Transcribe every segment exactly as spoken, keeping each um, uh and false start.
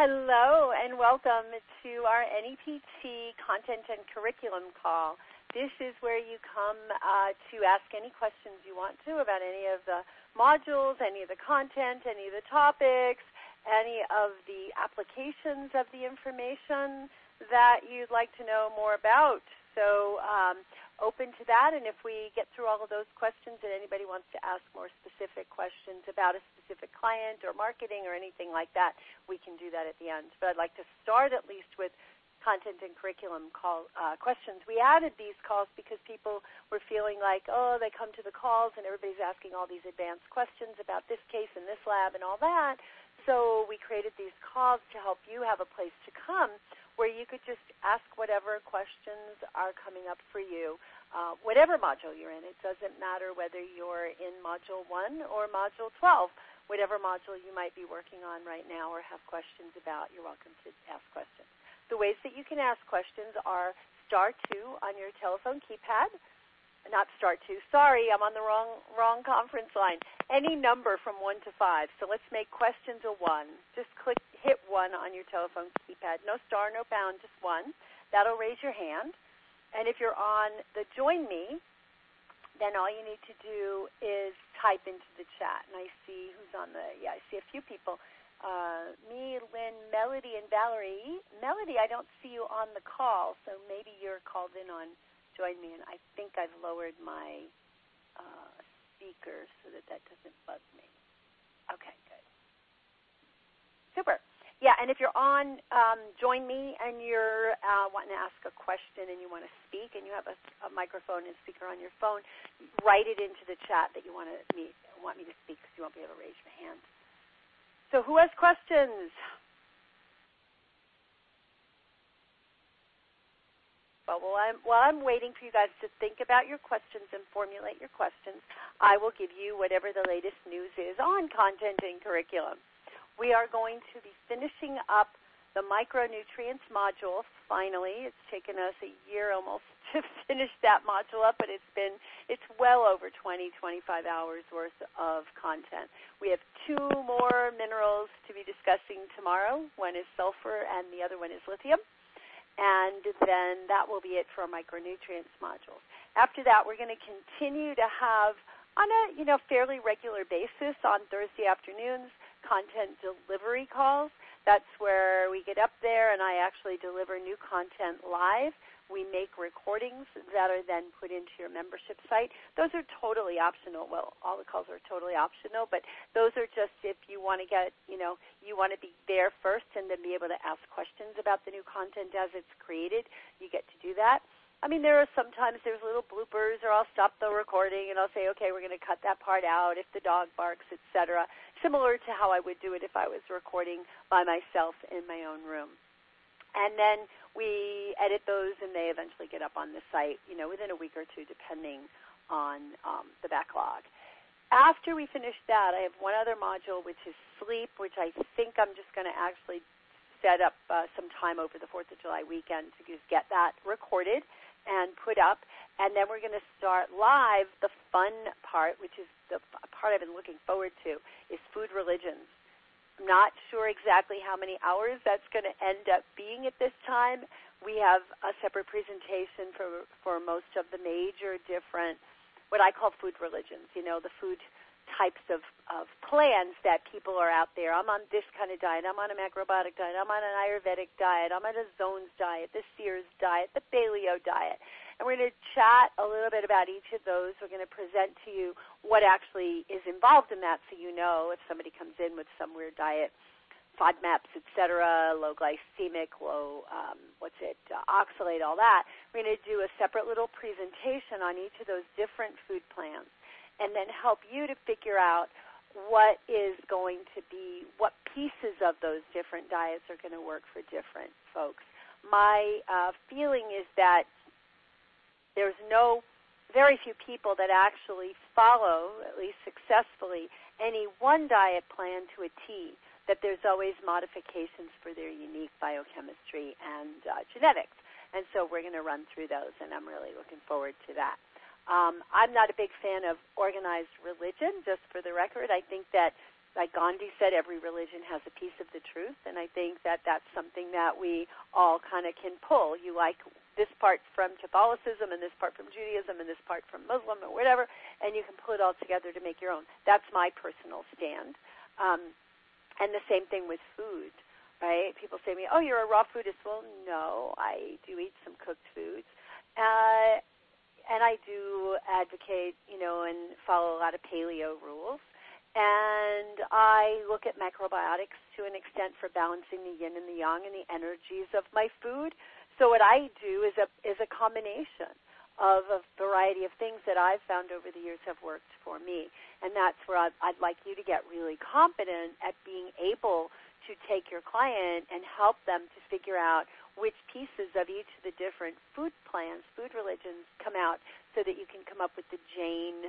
Hello and welcome to our N E P T Content and Curriculum call. This is where you come uh, to ask any questions you want to about any of the modules, any of the content, any of the topics, any of the applications of the information that you'd like to know more about. So um, open to that, and if we get through all of those questions and anybody wants to ask more specific questions about a specific client or marketing or anything like that, we can do that at the end. But I'd like to start at least with content and curriculum call uh, questions. We added these calls because people were feeling like, oh, they come to the calls and everybody's asking all these advanced questions about this case and this lab and all that. So we created these calls to help you have a place to come where you could just ask whatever questions are coming up for you, uh, whatever module you're in. It doesn't matter whether you're in Module one or Module twelve. Whatever module you might be working on right now or have questions about, you're welcome to ask questions. The ways that you can ask questions are star two on your telephone keypad. Not star two. Sorry, I'm on the wrong wrong conference line. Any number from one to five. So let's make questions a one. Just click, hit one on your telephone keypad. No star, no pound, just one. That'll raise your hand. And if you're on the Join Me, then all you need to do is type into the chat. And I see who's on the, yeah, I see a few people. Uh, me, Lynn, Melody, and Valerie. Melody, I don't see you on the call, so maybe you're called in on Join Me, and I think I've lowered my uh, speaker so that that doesn't bug me. Okay, good. Super. Yeah, and if you're on um, Join Me and you're uh, wanting to ask a question and you want to speak and you have a, a microphone and speaker on your phone, write it into the chat that you want, to me, want me to speak because you won't be able to raise your hand. So who has questions? Well, while I'm, while I'm waiting for you guys to think about your questions and formulate your questions, I will give you whatever the latest news is on content and curriculum. We are going to be finishing up the micronutrients module. Finally, it's taken us a year almost to finish that module up, but it's been it's well over twenty, twenty-five hours worth of content. We have two more minerals to be discussing tomorrow. One is sulfur and the other one is lithium. And then that will be it for our micronutrients modules. After that, we're going to continue to have, on a you know fairly regular basis on Thursday afternoons, content delivery calls. That's where we get up there and I actually deliver new content live. We make recordings that are then put into your membership site. Those are totally optional. Well, all the calls are totally optional, but those are just if you want to get, you know, you want to be there first and then be able to ask questions about the new content as it's created. You get to do that. I mean, there are sometimes there's little bloopers, or I'll stop the recording and I'll say, okay, we're going to cut that part out if the dog barks, et cetera, similar to how I would do it if I was recording by myself in my own room. And then we edit those, and they eventually get up on the site, you know, within a week or two, depending on um, the backlog. After we finish that, I have one other module, which is sleep, which I think I'm just going to actually set up uh, some time over the fourth of July weekend to just get that recorded and put up. And then we're going to start live. The fun part, which is the part I've been looking forward to, is food religions. I'm not sure exactly how many hours that's going to end up being at this time. We have a separate presentation for for most of the major different, what I call food religions, you know, the food types of, of plans that people are out there. I'm on this kind of diet. I'm on a macrobiotic diet. I'm on an Ayurvedic diet. I'm on a Zones diet, the Sears diet, the Paleo diet. And we're going to chat a little bit about each of those. We're going to present to you what actually is involved in that so you know if somebody comes in with some weird diet, FODMAPs, et cetera, low glycemic, low, um, what's it, uh, oxalate, all that. We're going to do a separate little presentation on each of those different food plans and then help you to figure out what is going to be, what pieces of those different diets are going to work for different folks. My uh, feeling is that there's no, very few people that actually follow, at least successfully, any one diet plan to a T, that there's always modifications for their unique biochemistry and uh, genetics. And so we're going to run through those, and I'm really looking forward to that. Um, I'm not a big fan of organized religion, just for the record. I think that like Gandhi said, every religion has a piece of the truth, and I think that that's something that we all kind of can pull. You like this part from Catholicism and this part from Judaism and this part from Muslim or whatever, and you can pull it all together to make your own. That's my personal stand. Um, and the same thing with food, right? People say to me, oh, you're a raw foodist. Well, no, I do eat some cooked foods. Uh, and I do advocate, you know, and follow a lot of paleo rules. And I look at macrobiotics to an extent for balancing the yin and the yang and the energies of my food. So what I do is a is a combination of a variety of things that I've found over the years have worked for me. And that's where I'd, I'd like you to get really competent at being able to take your client and help them to figure out which pieces of each of the different food plans, food religions come out, so that you can come up with the Jane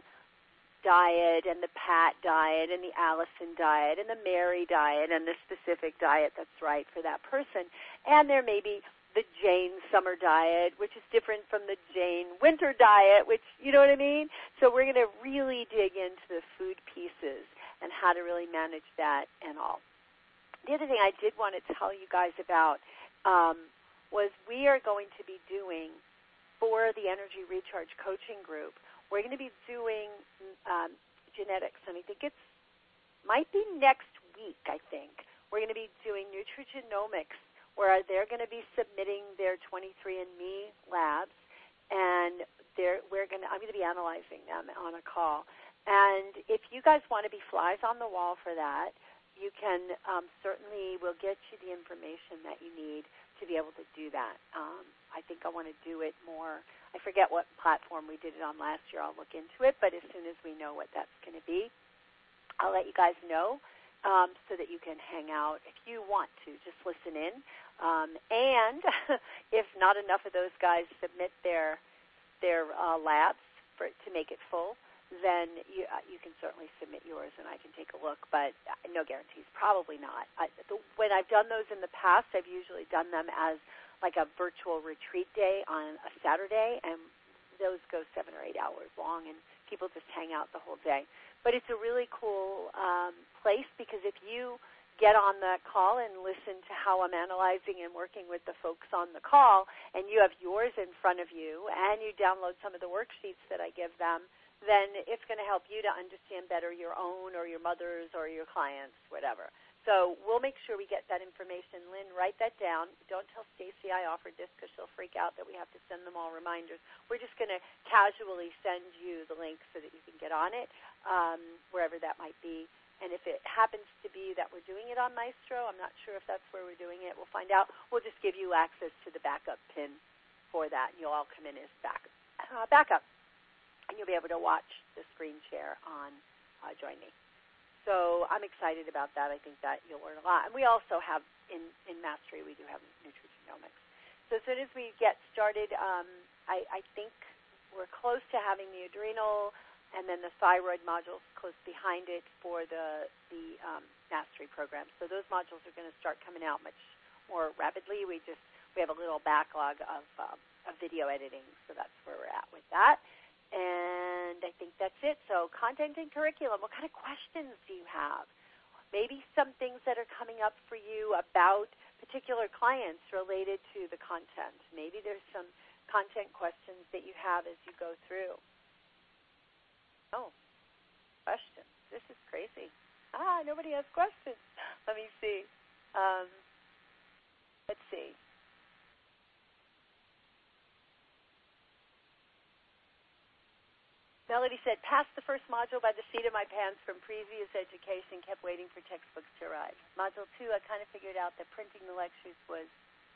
diet and the Pat diet and the Allison diet and the Mary diet and the specific diet that's right for that person. And there may be the Jane summer diet, which is different from the Jane winter diet, which, you know what I mean? So we're going to really dig into the food pieces and how to really manage that and all. The other thing I did want to tell you guys about um, was we are going to be doing, for the Energy Recharge Coaching Group, we're going to be doing um, genetics, and I think it's might be next week, I think. We're going to be doing nutrigenomics, where they're going to be submitting their twenty-three and me labs, and they're, we're going to, I'm going to be analyzing them on a call. And if you guys want to be flies on the wall for that, you can um, certainly, we'll get you the information that you need to be able to do that. Um, I think I want to do it more. I forget what platform we did it on last year. I'll look into it, but as soon as we know what that's going to be, I'll let you guys know um, so that you can hang out if you want to. Just listen in. Um, and if not enough of those guys submit their their uh, labs for, to make it full, then you, uh, you can certainly submit yours, and I can take a look, but no guarantees. Probably not. I, the, when I've done those in the past, I've usually done them as like a virtual retreat day on a Saturday, and those go seven or eight hours long, and people just hang out the whole day. But it's a really cool um, place, because if you get on the call and listen to how I'm analyzing and working with the folks on the call, and you have yours in front of you, and you download some of the worksheets that I give them, then it's going to help you to understand better your own or your mother's or your clients, whatever. So we'll make sure we get that information. Lynn, write that down. Don't tell Stacy I offered this, because she'll freak out that we have to send them all reminders. We're just going to casually send you the link so that you can get on it, um, wherever that might be. And if it happens to be that we're doing it on Maestro, I'm not sure if that's where we're doing it. We'll find out. We'll just give you access to the backup pin for that, and you'll all come in as back, uh, backup. And you'll be able to watch the screen share on uh, Join Me. So I'm excited about that. I think that you'll learn a lot. And we also have, in, in Mastery, we do have nutrigenomics. So as soon as we get started, um, I, I think we're close to having the adrenal and then the thyroid modules close behind it for the, the um, Mastery program. So those modules are going to start coming out much more rapidly. We just we have a little backlog of, um, of video editing, so that's where we're at with that. And I think that's it. So content and curriculum, what kind of questions do you have? Maybe some things that are coming up for you about particular clients related to the content. Maybe there's some content questions that you have as you go through. Oh, questions. This is crazy. Ah, nobody has questions. Let me see. Um, let's see. Melody said, passed the first module by the seat of my pants from previous education, kept waiting for textbooks to arrive. Module two, I kind of figured out that printing the lectures was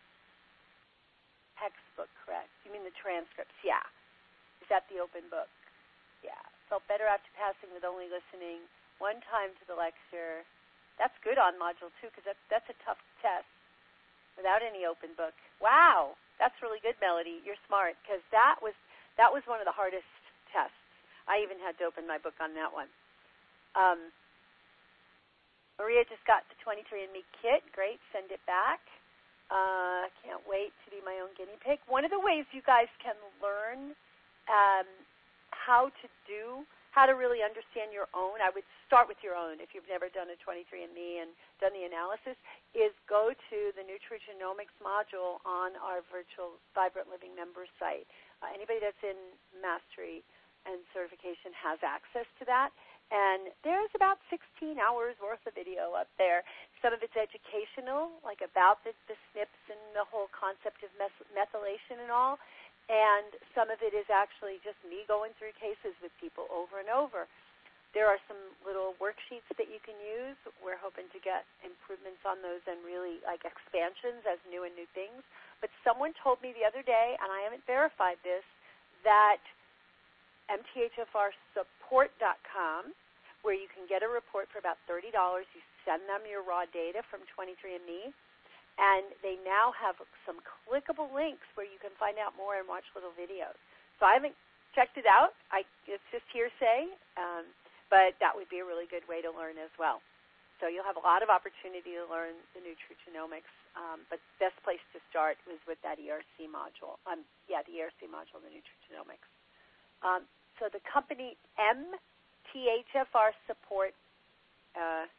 textbook, correct? You mean the transcripts? Yeah. Is that the open book? Yeah. Felt better after passing with only listening one time to the lecture. That's good on module two, because that's, that's a tough test without any open book. Wow. That's really good, Melody. You're smart, because that was, that was one of the hardest tests. I even had to open my book on that one. Um, Maria just got the twenty-three and me kit. Great. Send it back. Uh, can't wait to be my own guinea pig. One of the ways you guys can learn um, how to do, how to really understand your own, I would start with your own if you've never done a twenty-three and me and done the analysis, is go to the nutrigenomics module on our virtual Vibrant Living members site. Uh, anybody that's in Mastery and certification has access to that. And there's about sixteen hours worth of video up there. Some of it's educational, like about the, the S N Ps and the whole concept of meth- methylation and all. And some of it is actually just me going through cases with people over and over. There are some little worksheets that you can use. We're hoping to get improvements on those and really like expansions as new and new things. But someone told me the other day, and I haven't verified this, that M T H F R support dot com, where you can get a report for about thirty dollars. You send them your raw data from twenty-three and me, and they now have some clickable links where you can find out more and watch little videos. So I haven't checked it out. I, it's just hearsay, um, but that would be a really good way to learn as well. So you'll have a lot of opportunity to learn the nutrigenomics, um, but best place to start was with that E R C module. Um, yeah, the E R C module, the nutrigenomics. Um, so the company M T H F R Support, uh,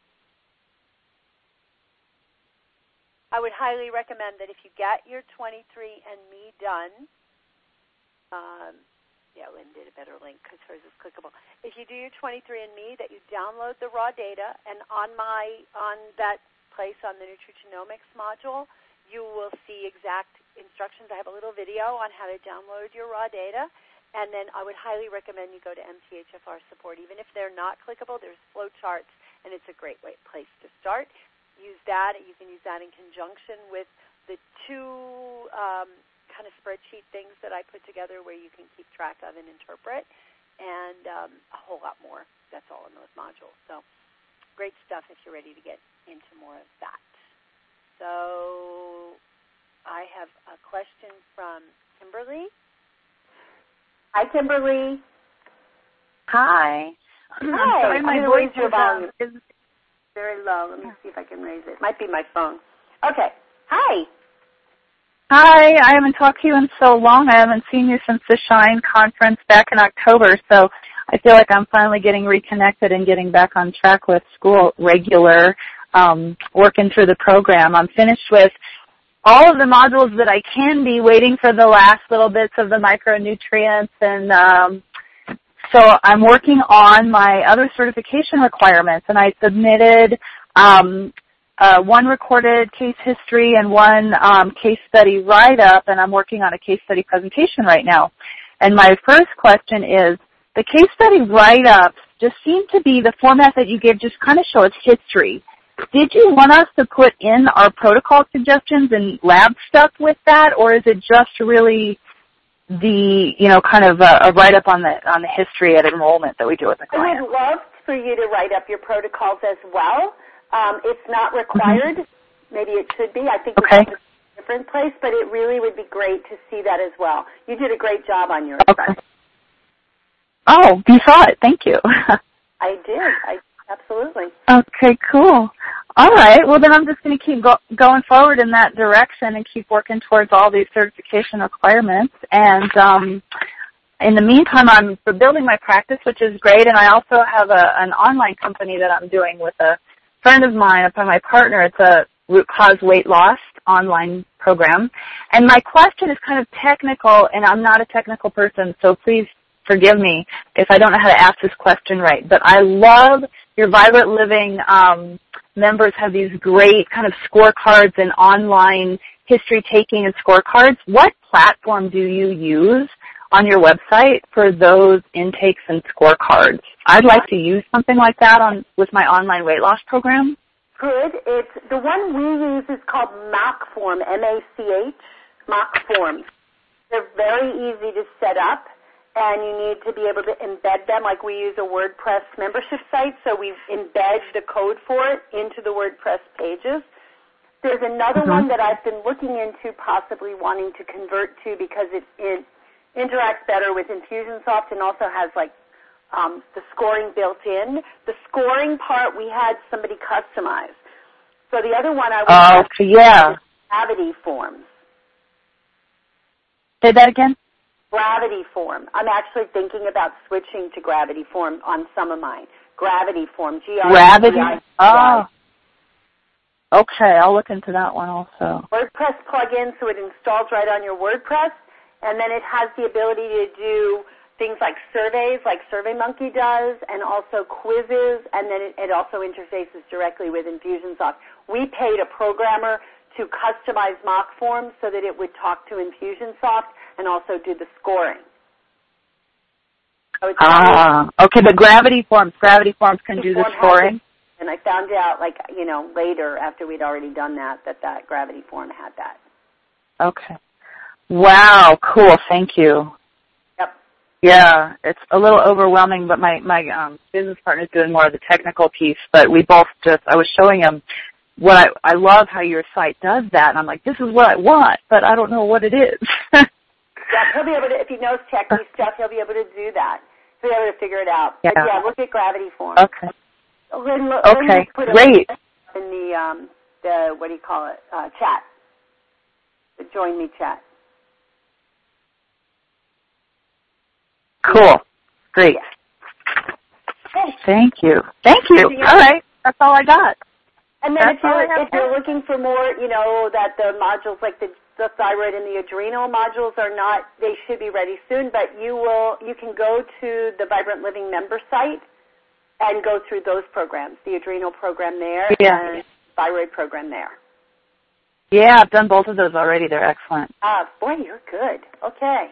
I would highly recommend that if you get your twenty-three and me done, um, yeah, Lynn did a better link because hers is clickable. If you do your twenty-three and me, that you download the raw data, and on my on that place on the nutrigenomics module, you will see exact instructions. I have a little video on how to download your raw data, and then I would highly recommend you go to M T H F R Support. Even if they're not clickable, there's flow charts, and it's a great way, place to start. Use that. You can use that in conjunction with the two um, kind of spreadsheet things that I put together where you can keep track of and interpret, and um, a whole lot more. That's all in those modules. So great stuff if you're ready to get into more of that. So I have a question from Kimberly. Hi, Kimberly. Hi. Hi. I'm sorry, my I'm voice raise your is, volume. um, is very low. Let me see if I can raise it. Might be my phone. Okay. Hi. Hi. I haven't talked to you in so long. I haven't seen you since the Shine conference back in October, so I feel like I'm finally getting reconnected and getting back on track with school regular, um, working through the program. I'm finished with all of the modules that I can be, waiting for the last little bits of the micronutrients, and um, so I'm working on my other certification requirements, and I submitted um, uh, one recorded case history and one um, case study write-up, and I'm working on a case study presentation right now. And my first question is, the case study write-ups just seem to be the format that you give, just kind of show its history. Did you want us to put in our protocol suggestions and lab stuff with that, or is it just really the, you know, kind of a, a write-up on the on the history at enrollment that we do with the client? I would love for you to write up your protocols as well. Um, it's not required. Mm-hmm. Maybe it should be. I think okay. it's a different place, but it really would be great to see that as well. You did a great job on yours. Okay. Oh, you saw it. Thank you. I did. I absolutely. Okay, cool. All right. Well, then I'm just going to keep go- going forward in that direction and keep working towards all these certification requirements. And um, in the meantime, I'm building my practice, which is great. And I also have a, an online company that I'm doing with a friend of mine, up on my partner. It's a root cause weight loss online program. And my question is kind of technical, and I'm not a technical person, so please forgive me if I don't know how to ask this question right. But I love your Vibrant Living um, members have these great kind of scorecards and online history taking and scorecards. What platform do you use on your website for those intakes and scorecards? I'd like to use something like that on with my online weight loss program. Good. It's the one we use is called MacForm, M A C H, MacForm. They're very easy to set up, and you need to be able to embed them. Like we use a WordPress membership site, so we embed the code for it into the WordPress pages. There's another mm-hmm. one that I've been looking into, possibly wanting to convert to because it, it interacts better with Infusionsoft and also has like um, the scoring built in. The scoring part we had somebody customize. So the other one I would uh, have yeah. Gravity Forms. Say that again. Gravity Form. I'm actually thinking about switching to Gravity Form on some of mine. Gravity Form. G R A V I T Y. Gravity? Oh. Okay, I'll look into that one also. WordPress plugin, so it installs right on your WordPress, and then it has the ability to do things like surveys, like SurveyMonkey does, and also quizzes, and then it, it also interfaces directly with Infusionsoft. We paid a programmer to customize mock forms so that it would talk to Infusionsoft and also do the scoring. So ah, okay, the Gravity Forms. Gravity Forms can do the scoring? And I found out, like, you know, later after we'd already done that, that that Gravity Form had that. Okay. Wow, cool. Thank you. Yep. Yeah, it's a little overwhelming, but my, my um, business partner's doing more of the technical piece, but we both just, I was showing him what I, I love how your site does that, and I'm like, this is what I want, but I don't know what it is. Yeah, he'll be able to, if he knows techie stuff, he'll be able to do that. He'll be able to figure it out. Yeah. But yeah, look at Gravity Form. Okay. Lynn, Lynn okay, put great. In the, um, the, what do you call it, uh, chat, the Join Me chat. Cool. Great. Yeah. Thank you. Thank you. All right. That's all I got. And then That's if you're, all I if you're looking for more, you know, that the modules like the, the thyroid and the adrenal modules are not, they should be ready soon, but you will, you can go to the Vibrant Living member site and go through those programs, the adrenal program there yeah. and thyroid program there. Yeah, I've done both of those already. They're excellent. Ah, boy, you're good. Okay.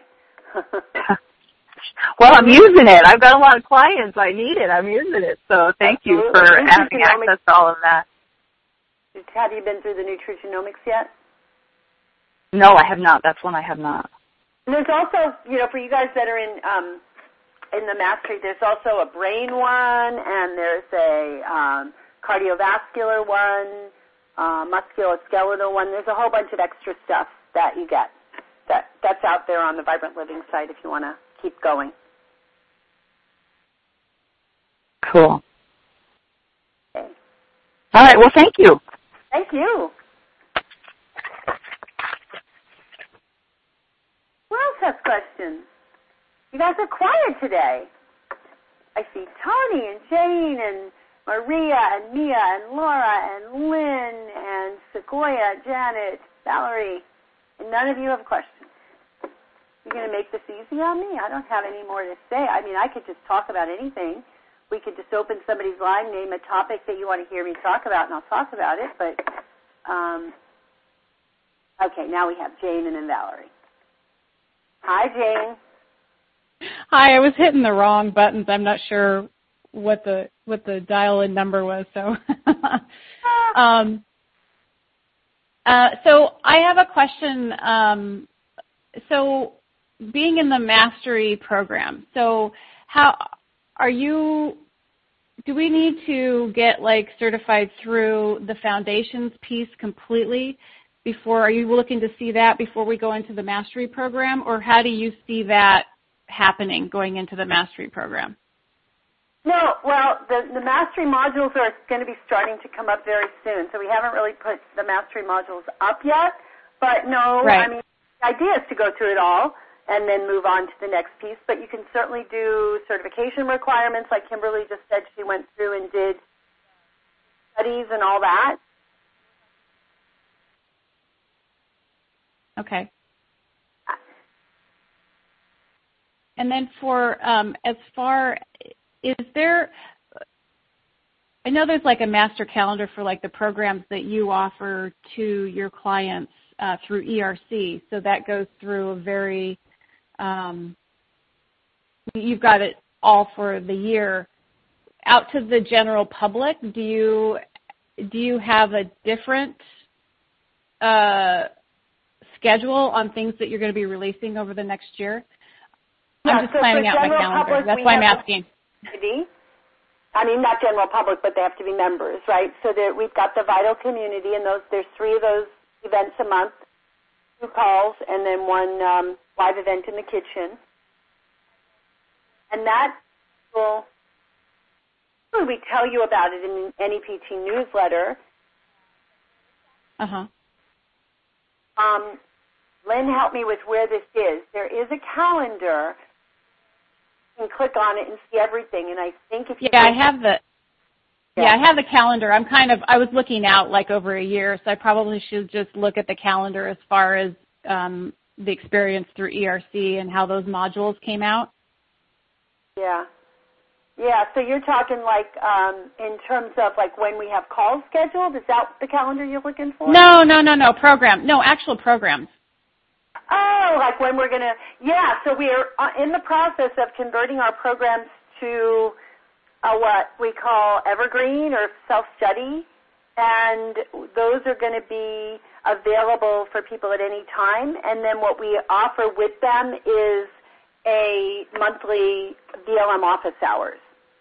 Well, I'm using it. I've got a lot of clients. I need it. I'm using it. So thank you for having access to all of that. Have you been through the Nutrigenomics yet? No, I have not. That's one I have not. And there's also, you know, for you guys that are in um, in the mastery, there's also a brain one, and there's a um, cardiovascular one, uh, musculoskeletal one. There's a whole bunch of extra stuff that you get. That that's out there on the Vibrant Living site if you want to keep going. Cool. Okay. All right. Well, thank you. Thank you. Who else has questions? You guys are quiet today. I see Tony and Jane and Maria and Mia and Laura and Lynn and Sequoia, Janet, Valerie, and none of you have questions. You're going to make this easy on me? I don't have any more to say. I mean, I could just talk about anything. We could just open somebody's line, name a topic that you want to hear me talk about, and I'll talk about it. But, um, okay, now we have Jane and then Valerie. Hi, Jane. Hi, I was hitting the wrong buttons. I'm not sure what the what the dial-in number was. So, um, uh, so I have a question. Um, so, being in the mastery program, so how are you? Do we need to get like certified through the foundations piece completely before? Are you looking to see that before we go into the mastery program, or how do you see that happening going into the mastery program? No, well, the, the mastery modules are going to be starting to come up very soon, so we haven't really put the mastery modules up yet. But no, right. I mean, the idea is to go through it all and then move on to the next piece. But you can certainly do certification requirements, like Kimberly just said she went through and did studies and all that. Okay. And then for um, as far, is there, I know there's like a master calendar for like the programs that you offer to your clients uh, through E R C. So that goes through a very, um, you've got it all for the year. Out to the general public, do you do you have a different uh, schedule on things that you're going to be releasing over the next year? I'm Yeah, just so planning out my calendar. Public, That's why I'm asking. Community. I mean, not general public, but they have to be members, right? So there, we've got the Vital Community, and those there's three of those events a month, two calls, and then one um, live event in the kitchen. And that will, we tell you about it in the N E P T newsletter. Uh-huh. Um, Lynn, help me with where this is. There is a calendar. You can click on it and see everything. And I think if you yeah, I have the yeah. yeah, I have the calendar. I'm kind of I was looking out like over a year, so I probably should just look at the calendar as far as um, the experience through E R C and how those modules came out. Yeah. Yeah, so you're talking like um, in terms of like when we have calls scheduled? Is that the calendar you're looking for? No, no, no, no, program. No, actual programs. Oh, like when we're going to, yeah, so we are in the process of converting our programs to uh, what we call evergreen or self-study, and those are going to be available for people at any time, and then what we offer with them is a monthly B L M office hours.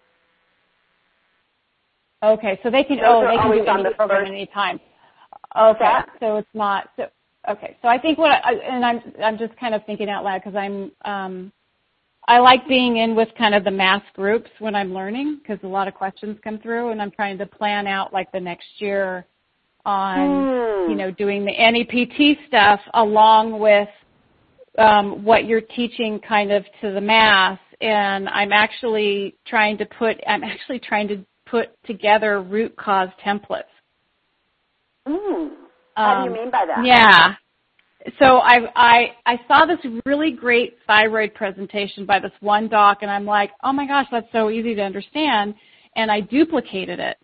Okay, so they can Those oh they can do on any the program first, at any time. Okay, that? so it's not so. Okay, so I think what I and I'm I'm just kind of thinking out loud because I'm um, I like being in with kind of the mass groups when I'm learning because a lot of questions come through and I'm trying to plan out like the next year on hmm. you know doing the N E P T stuff along with um, what you're teaching kind of to the mass, and I'm actually trying to put I'm actually trying to put together root cause templates. Mm. How Um, do you mean by that? Yeah. So I, I I saw this really great thyroid presentation by this one doc, and I'm like, oh my gosh, that's so easy to understand, and I duplicated it.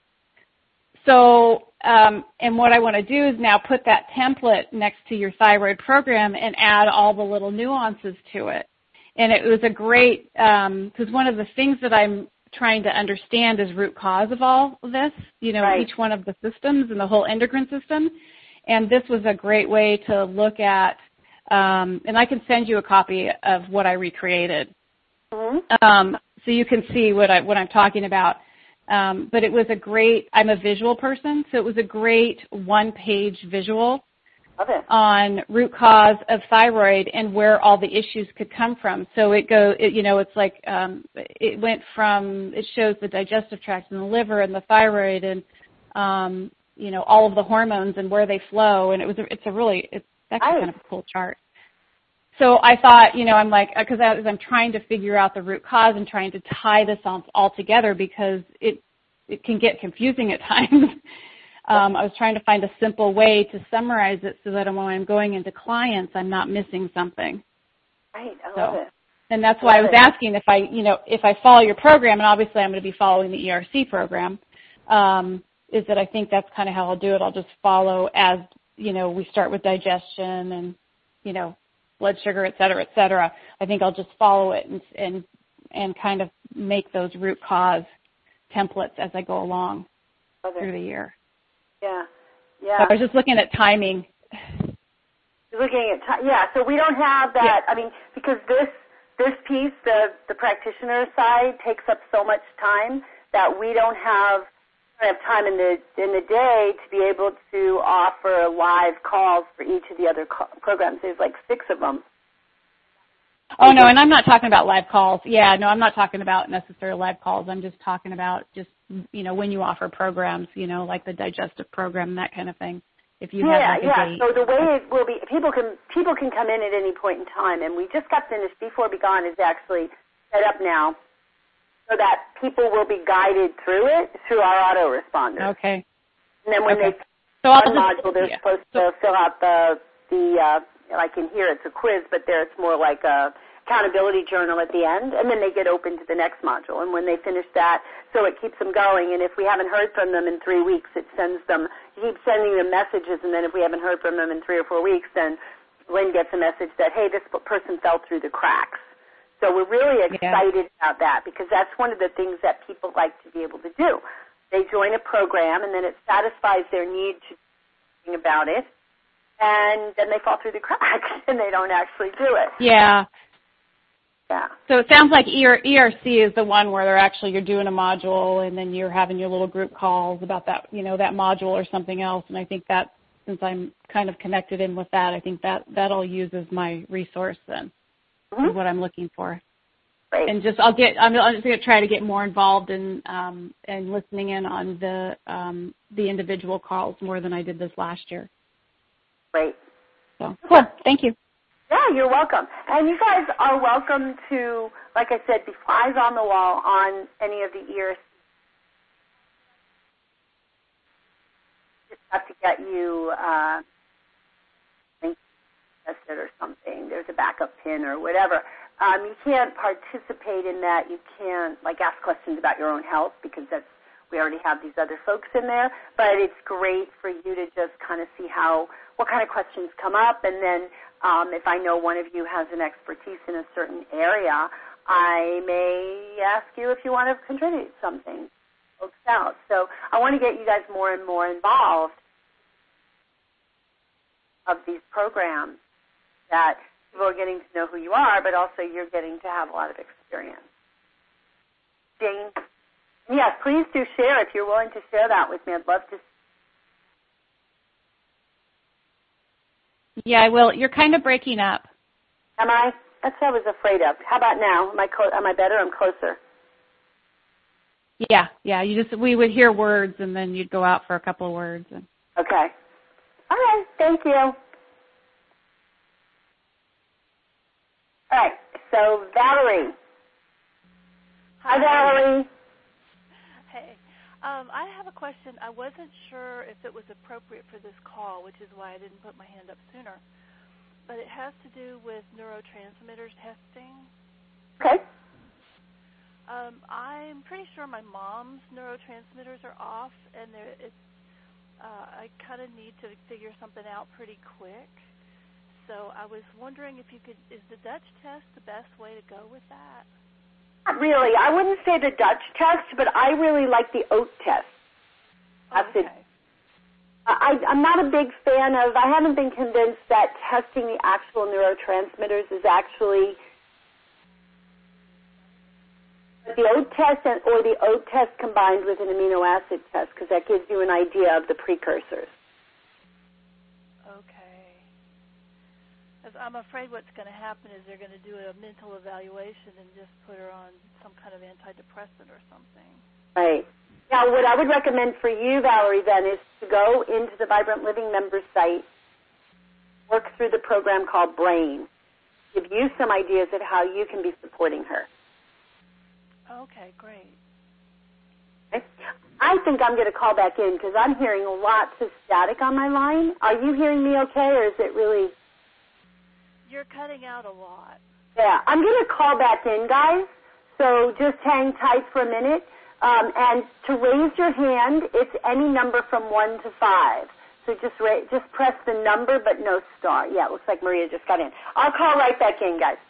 So, um, and what I want to do is now put that template next to your thyroid program and add all the little nuances to it. And it was a great, because um, one of the things that I'm trying to understand is root cause of all of this, you know, right. each one of the systems and the whole endocrine system. And this was a great way to look at, um, and I can send you a copy of what I recreated. Mm-hmm. Um, so you can see what, I, what I'm talking about. Um, but it was a great, I'm a visual person, so it was a great one-page visual Okay. on root cause of thyroid and where all the issues could come from. So it go, it, you know, it's like um, it went from, it shows the digestive tract and the liver and the thyroid and, um, you know, all of the hormones and where they flow. And it was, a, it's a really, it's actually nice. kind of a cool chart. So I thought, you know, I'm like, because as I'm trying to figure out the root cause and trying to tie this all, all together because it it can get confusing at times. um, I was trying to find a simple way to summarize it so that when I'm going into clients, I'm not missing something. Right, I so, love it. And that's why I, I was it. asking if I, you know, if I follow your program, and obviously I'm going to be following the E R C program, um, is that I think that's kind of how I'll do it. I'll just follow as, you know, we start with digestion and, you know, blood sugar, et cetera, et cetera. I think I'll just follow it and and and kind of make those root cause templates as I go along okay. through the year. Yeah, yeah. So I was just looking at timing. You're looking at time. Yeah, so we don't have that. Yeah. I mean, because this this piece, the the practitioner side, takes up so much time that we don't have have time in the in the day to be able to offer live calls for each of the other co- programs. There's like six of them. Oh, no, and I'm not talking about live calls. Yeah, no, I'm not talking about necessarily live calls. I'm just talking about just, you know, when you offer programs, you know, like the digestive program, that kind of thing. If you yeah, have like a yeah. date. So the way it will be, people can people can come in at any point in time, and we just got finished. Before Be Gone is actually set up now, so that people will be guided through it through our autoresponders. Okay. And then when okay. they so one I'll just, module, they're yeah. supposed to fill out the the uh, like in here it's a quiz, but there it's more like a accountability journal at the end, and then they get open to the next module. And when they finish that, so it keeps them going. And if we haven't heard from them in three weeks, it sends them, you keep sending them messages, and then if we haven't heard from them in three or four weeks, then Lynn gets a message that, hey, this person fell through the cracks. So we're really excited yeah. about that because that's one of the things that people like to be able to do. They join a program, and then it satisfies their need to think about it, and then they fall through the cracks, and they don't actually do it. Yeah. Yeah. So it sounds like E R C is the one where they're actually, you're doing a module and then you're having your little group calls about that, you know, that module or something else. And I think that since I'm kind of connected in with that, I think that, that I'll use as my resource then, mm-hmm. is what I'm looking for. Great. And just, I'll get, I'm just going to try to get more involved in, um, and listening in on the, um, the individual calls more than I did this last year. Great. So, cool. Thank you. Yeah, you're welcome. And you guys are welcome to, like I said, be flies on the wall on any of the E R C. Just have to get you uh, tested or something. There's a backup pin or whatever. Um, you can't participate in that. You can't, like, ask questions about your own health because that's we already have these other folks in there. But it's great for you to just kind of see how what kind of questions come up, and then um, if I know one of you has an expertise in a certain area, I may ask you if you want to contribute something, folks out. So I want to get you guys more and more involved of these programs that people are getting to know who you are, but also you're getting to have a lot of experience. Jane? Yes, please do share if you're willing to share that with me. I'd love to. Yeah, I will. You're kind of breaking up. Am I? That's what I was afraid of. How about now? Am I, clo- am I better? I'm closer. Yeah, yeah. You just we would hear words, and then you'd go out for a couple of words. And... Okay. All right. Thank you. All right. So Valerie. Hi, Hi Valerie. Hey. Um, I have a question. I wasn't sure if it was appropriate for this call, which is why I didn't put my hand up sooner. But it has to do with neurotransmitters testing. Okay. Um, I'm pretty sure my mom's neurotransmitters are off, and it's, uh, I kind of need to figure something out pretty quick. So I was wondering if you could, is the Dutch test the best way to go with that? Not really. I wouldn't say the Dutch test, but I really like the O A T test. Oh, okay. I, I'm not a big fan of, I haven't been convinced that testing the actual neurotransmitters is actually, the O A T test and, or the O A T test combined with an amino acid test, because that gives you an idea of the precursors. Okay. I'm afraid what's going to happen is they're going to do a mental evaluation and just put her on some kind of antidepressant or something. Right. Now, what I would recommend for you, Valerie, then, is to go into the Vibrant Living member site, work through the program called BRAIN, give you some ideas of how you can be supporting her. Okay, great. Okay. I think I'm going to call back in because I'm hearing lots of static on my line. Are you hearing me okay, or is it really... You're cutting out a lot. Yeah, I'm going to call back in, guys, so just hang tight for a minute. Um, and to raise your hand, it's any number from one to five. So just ra- just press the number, but no star. Yeah, it looks like Maria just got in. I'll call right back in, guys.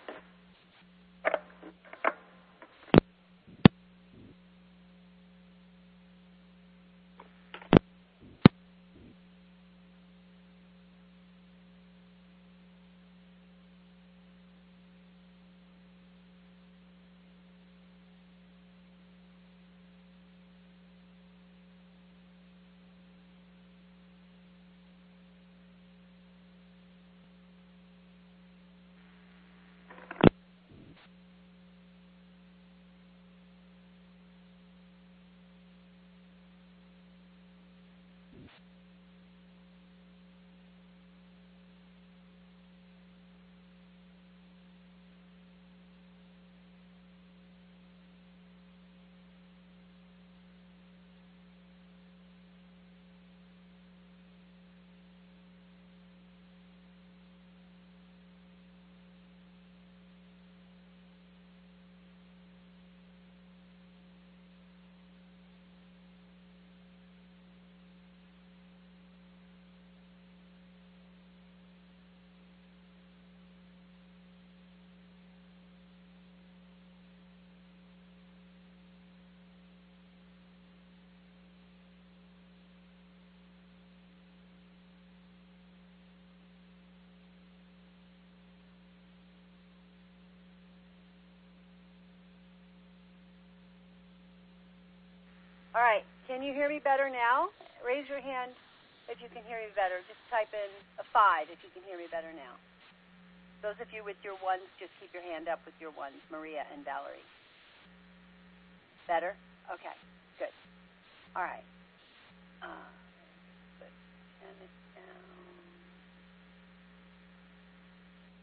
All right. Can you hear me better now? Raise your hand if you can hear me better. Just type in a five if you can hear me better now. Those of you with your ones, just keep your hand up with your ones, Maria and Valerie. Better? Okay. Good. All right. Uh, good. Turn it down.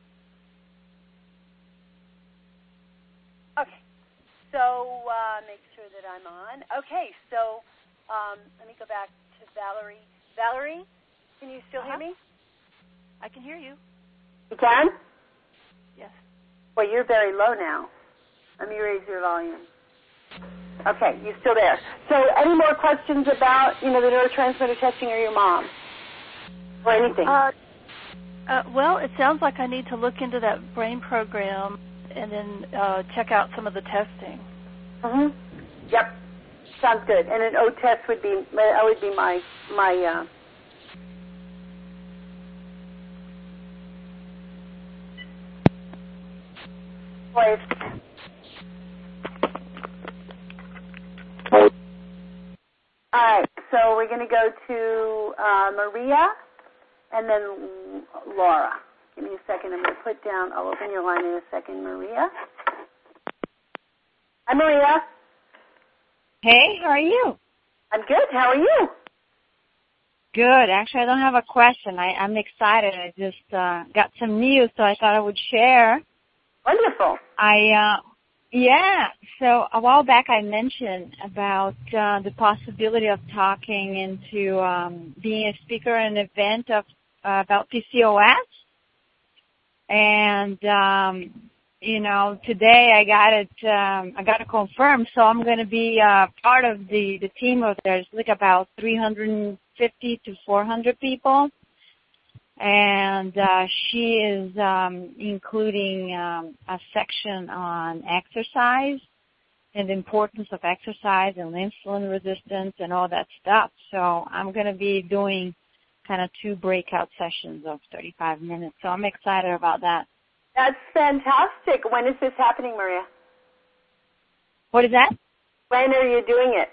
so uh, make sure that I'm on. Okay, so um, let me go back to Valerie. Valerie, can you still uh-huh. hear me? I can hear you. You can? Yes. Well, you're very low now. Let me raise your volume. Okay, you're still there. So any more questions about, you know, the neurotransmitter testing or your mom? Or anything? Uh, uh, well, it sounds like I need to look into that brain program and then uh, check out some of the testing. Mm-hmm. Yep. Sounds good. And an O test would be, that would be my, my, uh, All right, so we're going to go to uh, Maria and then Laura. Give me a second. I'm going to put down, I'll open your line in a second, Maria. Hi, Maria. Hey, how are you? I'm good. How are you? Good. Actually, I don't have a question. I, I'm excited. I just uh, got some news, so I thought I would share. Wonderful. I, uh, yeah, so a while back I mentioned about uh, the possibility of talking into um, being a speaker at an event of uh, about P C O S. And, um, you know, today I got it, um, I got it confirmed, so I'm going to be uh, part of the, the team of there's like about three hundred fifty to four hundred people. And uh, she is um, including um, a section on exercise and the importance of exercise and insulin resistance and all that stuff. So I'm going to be doing kind of two breakout sessions of thirty-five minutes. So I'm excited about that. That's fantastic. When is this happening, Maria? What is that? When are you doing it?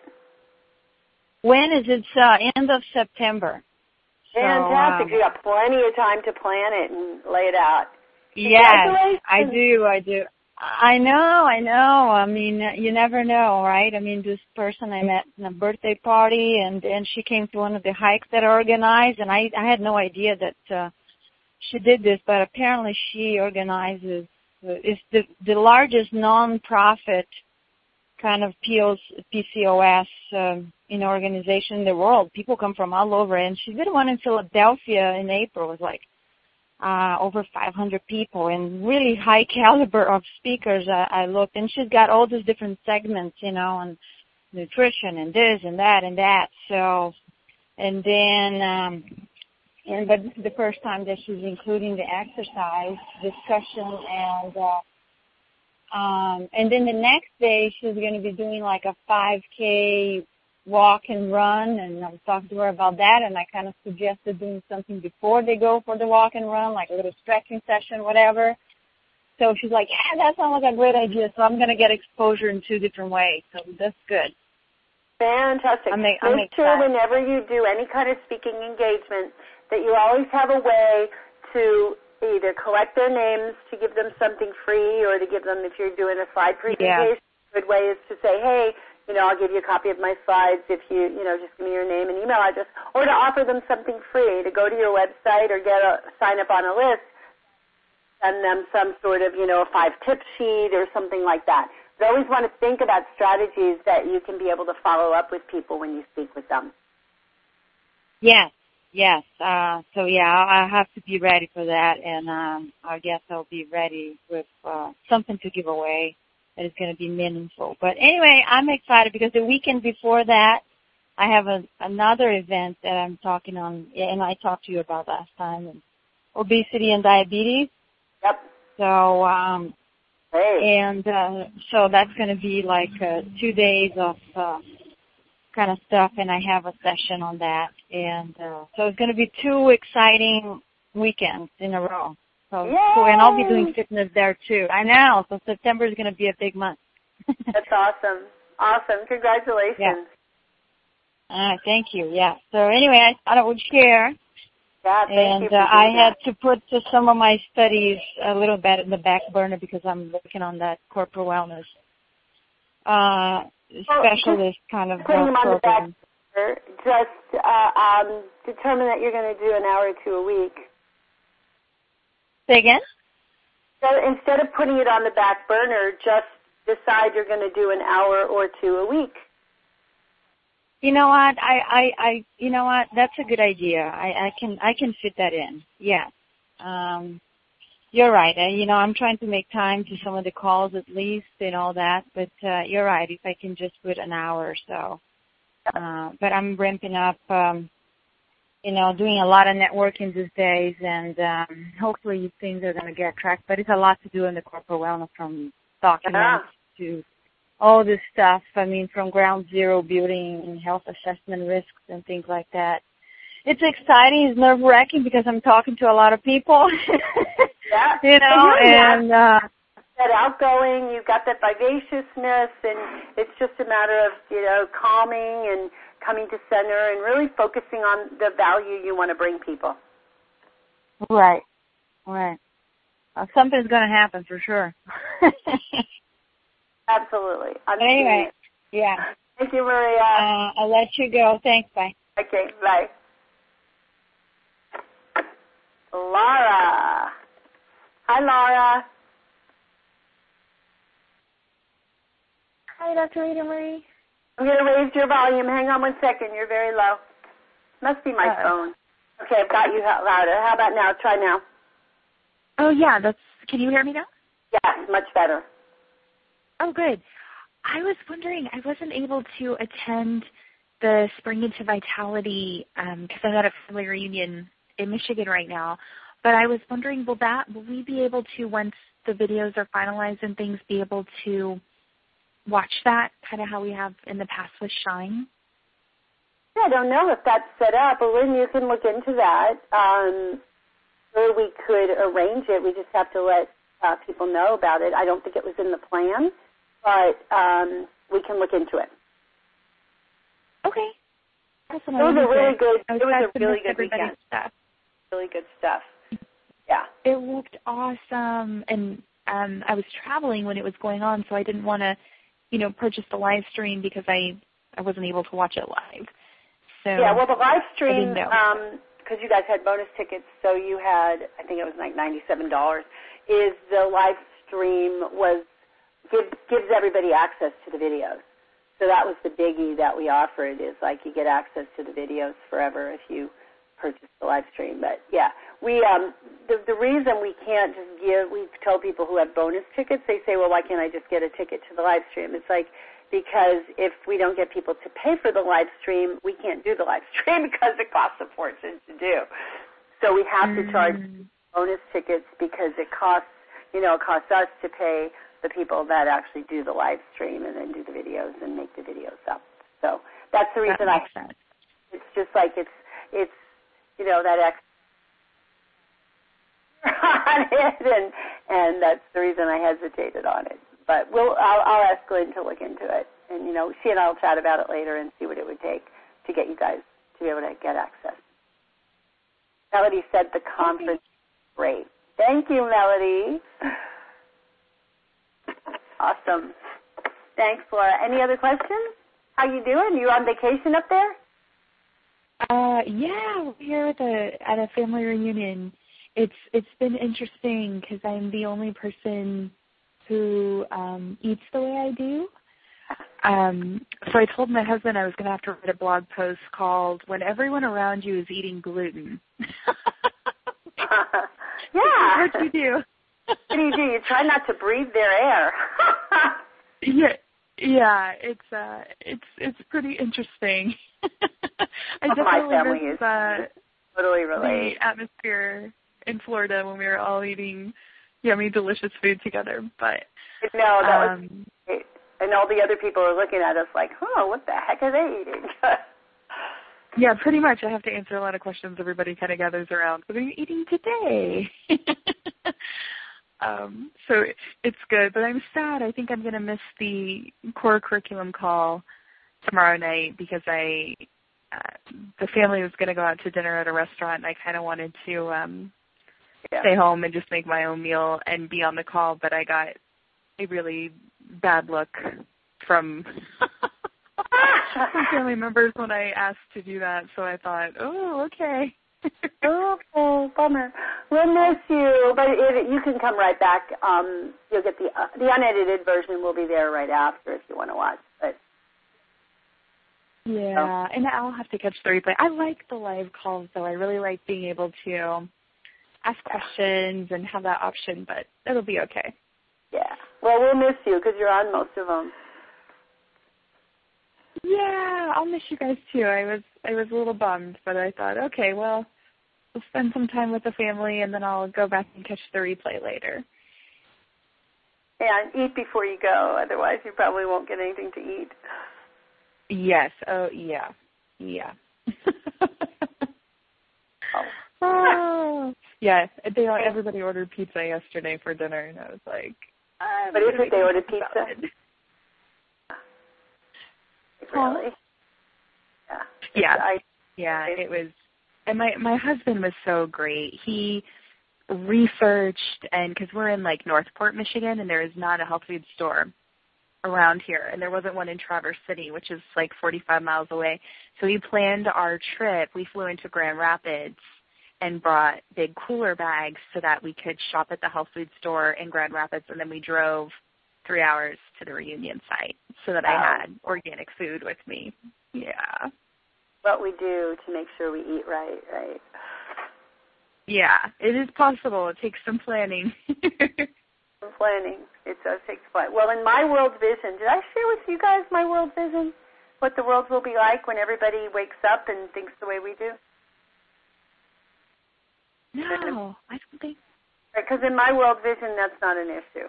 When is it? Uh, end of September. Fantastic. So, um, you got plenty of time to plan it and lay it out. Yes, I do, I do. I know, I know. I mean, you never know, right? I mean, this person I met in a birthday party, and, and she came to one of the hikes that I organized, and I, I had no idea that uh, she did this, but apparently she organizes, uh, it's the, the largest non-profit kind of P C O S um, you know, organization in the world. People come from all over, and she did one in Philadelphia in April. It was like uh, over five hundred people and really high caliber of speakers. I, I looked, and she's got all these different segments, you know, and nutrition and this and that and that. So, and then, um, and but this is the first time that she's including the exercise discussion and. Uh, Um, and then the next day, she's going to be doing like a five K walk and run, and I was talking to her about that, and I kind of suggested doing something before they go for the walk and run, like a little stretching session, whatever. So she's like, yeah, that sounds like a great idea, so I'm going to get exposure in two different ways, so that's good. Fantastic. I'm, Make I'm sure whenever you do any kind of speaking engagement that you always have a way to either collect their names to give them something free or to give them, if you're doing a slide presentation, yeah. a good way is to say, hey, you know, I'll give you a copy of my slides if you, you know, just give me your name and email address, or to offer them something free, to go to your website or get a, sign up on a list, send them some sort of, you know, a five-tip sheet or something like that. But always want to think about strategies that you can be able to follow up with people when you speak with them. Yes. Yes, uh, so yeah, I have to be ready for that, and um, I guess I'll be ready with uh, something to give away that is going to be meaningful. But anyway, I'm excited because the weekend before that, I have a, another event that I'm talking on, and I talked to you about last time, and obesity and diabetes. Yep. So, um, hey. and uh, so that's going to be like uh, two days of uh, kind of stuff, and I have a session on that. And uh, so it's going to be two exciting weekends in a row. So Yay! Cool. And I'll be doing fitness there too. I know. So September is going to be a big month. That's awesome. Awesome. Congratulations. Yeah. All right. Thank you. Yeah. So anyway, I thought I would share. Yeah, thank and you uh, I that. had to put to some of my studies a little bit in the back burner because I'm working on that corporate wellness uh, specialist well, kind of putting them on program. the back. Just uh, um, determine that you're going to do an hour or two a week. Say again? So instead of putting it on the back burner, just decide you're going to do an hour or two a week? You know what? I, I, I, you know what? That's a good idea. I, I can, I can fit that in. Yes. Um, you're right. I, you know, I'm trying to make time to some of the calls at least and all that, but, uh, you're right. If I can just put an hour or so. Uh, but I'm ramping up, um, you know, doing a lot of networking these days, and, um, hopefully things are going to get tracked, but it's a lot to do in the corporate wellness, from documents yeah. to all this stuff. I mean, from ground zero building and health assessment risks and things like that. It's exciting. It's nerve-wracking because I'm talking to a lot of people. Yeah. You know, and uh, that outgoing, you've got that vivaciousness, and it's just a matter of, you know, calming and coming to center and really focusing on the value you want to bring people. Right. Right. Uh, something's going to happen for sure. Absolutely. I'm anyway, yeah. Thank you, Maria. Uh, I'll let you go. Thanks. Bye. Okay, bye. Laura. Hi, Laura. Hi, Doctor Rita Marie. I'm going to raise your volume. Hang on one second. You're very low. Must be my Uh-oh. phone. Okay, I've got you louder. How about now? Try now. Oh, yeah. That's. Can you hear me now? Yes, much better. Oh, good. I was wondering, I wasn't able to attend the Spring Into Vitality because um, I'm at a family reunion in Michigan right now. But I was wondering, will that, will we be able to, once the videos are finalized and things, be able to watch that, kind of how we have in the past with Shine? Yeah, I don't know if that's set up, but Lynn, you can look into that. Um, or we could arrange it. We just have to let uh, people know about it. I don't think it was in the plan, but um, we can look into it. Okay. Awesome. It was a really good, it was a really good weekend. Stuff. Really good stuff. Yeah. It looked awesome, and um, I was traveling when it was going on, so I didn't want to, you know, purchase the live stream because I, I wasn't able to watch it live. So yeah, well, the live stream, because um, you guys had bonus tickets, so you had, I think it was like ninety-seven dollars, is the live stream was, gives, gives everybody access to the videos. So that was the biggie that we offered, is like you get access to the videos forever if you purchase the live stream. But yeah, we um, the, the reason we can't just give, we tell people who have bonus tickets, they say, well, why can't I just get a ticket to the live stream? It's like, because if we don't get people to pay for the live stream, we can't do the live stream because it costs a fortune to do. So we have mm. to charge bonus tickets because it costs, you know, it costs us to pay the people that actually do the live stream and then do the videos and make the videos up. So that's the reason that I, sense. It's just like it's, it's, you know, that extra on it, and, and that's the reason I hesitated on it. But we'll, I'll, I'll ask Lynn to look into it, and, you know, she and I will chat about it later and see what it would take to get you guys to be able to get access. Melody said the conference is great. Thank you, Melody. Awesome. Thanks, Laura. Any other questions? How you doing? You on vacation up there? Uh, yeah, we're here at a at a family reunion. It's it's been interesting because I'm the only person who um, eats the way I do. Um, so I told my husband I was going to have to write a blog post called "When Everyone Around You Is Eating Gluten." Yeah. What do you do? What do you do? You try not to breathe their air. yeah, yeah. It's uh, it's it's pretty interesting. I oh, definitely my family miss, is uh, totally relate. the atmosphere in Florida when we were all eating yummy, delicious food together. But no, that um, was great. And all the other people are looking at us like, "Oh, what the heck are they eating?" Yeah, pretty much. I have to answer a lot of questions. Everybody kind of gathers around. What are you eating today? um, so it's good, but I'm sad. I think I'm going to miss the core curriculum call tomorrow night because I, uh, the family was going to go out to dinner at a restaurant, and I kind of wanted to um, yeah. stay home and just make my own meal and be on the call, but I got a really bad look from some family members when I asked to do that, so I thought, oh, okay. oh, oh, bummer. We'll miss you, but it, you can come right back. Um, you'll get the uh, the unedited version will be there right after if you want to watch. But yeah, so. And I'll have to catch the replay. I like the live calls, though. I really like being able to ask questions and have that option, but it'll be okay. Yeah. Well, we'll miss you because you're on most of them. Yeah, I'll miss you guys too. I was I was a little bummed, but I thought, okay, well, we'll spend some time with the family, and then I'll go back and catch the replay later. Yeah, and eat before you go. Otherwise, you probably won't get anything to eat. Yes. Oh, yeah. Yeah. oh. oh. Yeah. They everybody ordered pizza yesterday for dinner, and I was like, "What is it? They ordered pizza." Really? Yeah. Yeah. I, yeah. It was. And my, my husband was so great. He researched, and because we're in, like, Northport, Michigan, and there is not a health food store around here, and there wasn't one in Traverse City, which is, like, forty-five miles away. So we planned our trip. We flew into Grand Rapids and brought big cooler bags so that we could shop at the health food store in Grand Rapids, and then we drove three hours to the reunion site so that wow. I had organic food with me. Yeah. What we do to make sure we eat right, right? Yeah, it is possible. It takes some planning. some planning. It does take some planning. Well, in my world vision, did I share with you guys my world vision? What the world will be like when everybody wakes up and thinks the way we do? No, I don't think. Because in my world vision, that's not an issue.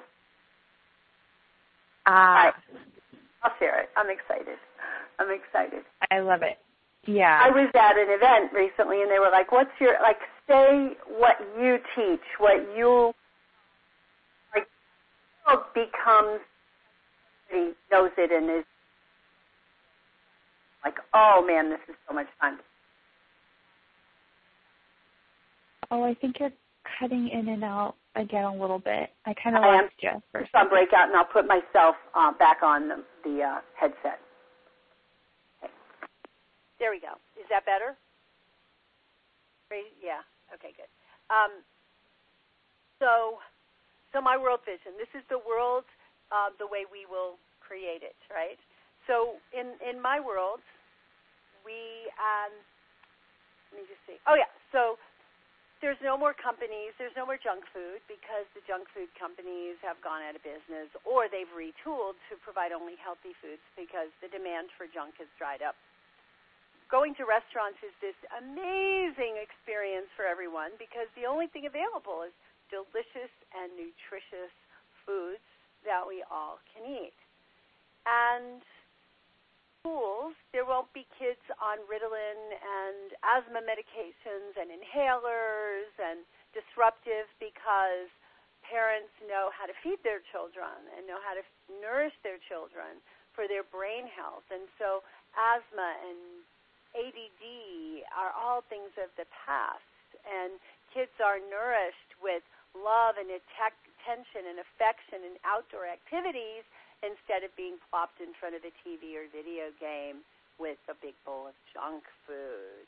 Ah. Right. I'll share it. I'm excited. I'm excited. I love it. Yeah. I was at an event recently, and they were like, what's your, like, say what you teach, what you, like, becomes, he knows it and is like, oh, man, this is so much fun. Oh, I think you're cutting in and out again a little bit. I kind of lost you for a second. I'll break out, and I'll put myself uh, back on the, the uh, headset. There we go. Is that better? Yeah. Okay, good. Um, so, so my world vision. This is the world uh, the way we will create it, right? So in, in my world, we, um, let me just see. Oh, yeah. So there's no more companies. There's no more junk food because the junk food companies have gone out of business, or they've retooled to provide only healthy foods because the demand for junk has dried up. Going to restaurants is this amazing experience for everyone because the only thing available is delicious and nutritious foods that we all can eat. And schools, there won't be kids on Ritalin and asthma medications and inhalers and disruptive because parents know how to feed their children and know how to nourish their children for their brain health. And so asthma and A D D are all things of the past, and kids are nourished with love and attention and affection and outdoor activities instead of being plopped in front of a T V or video game with a big bowl of junk food.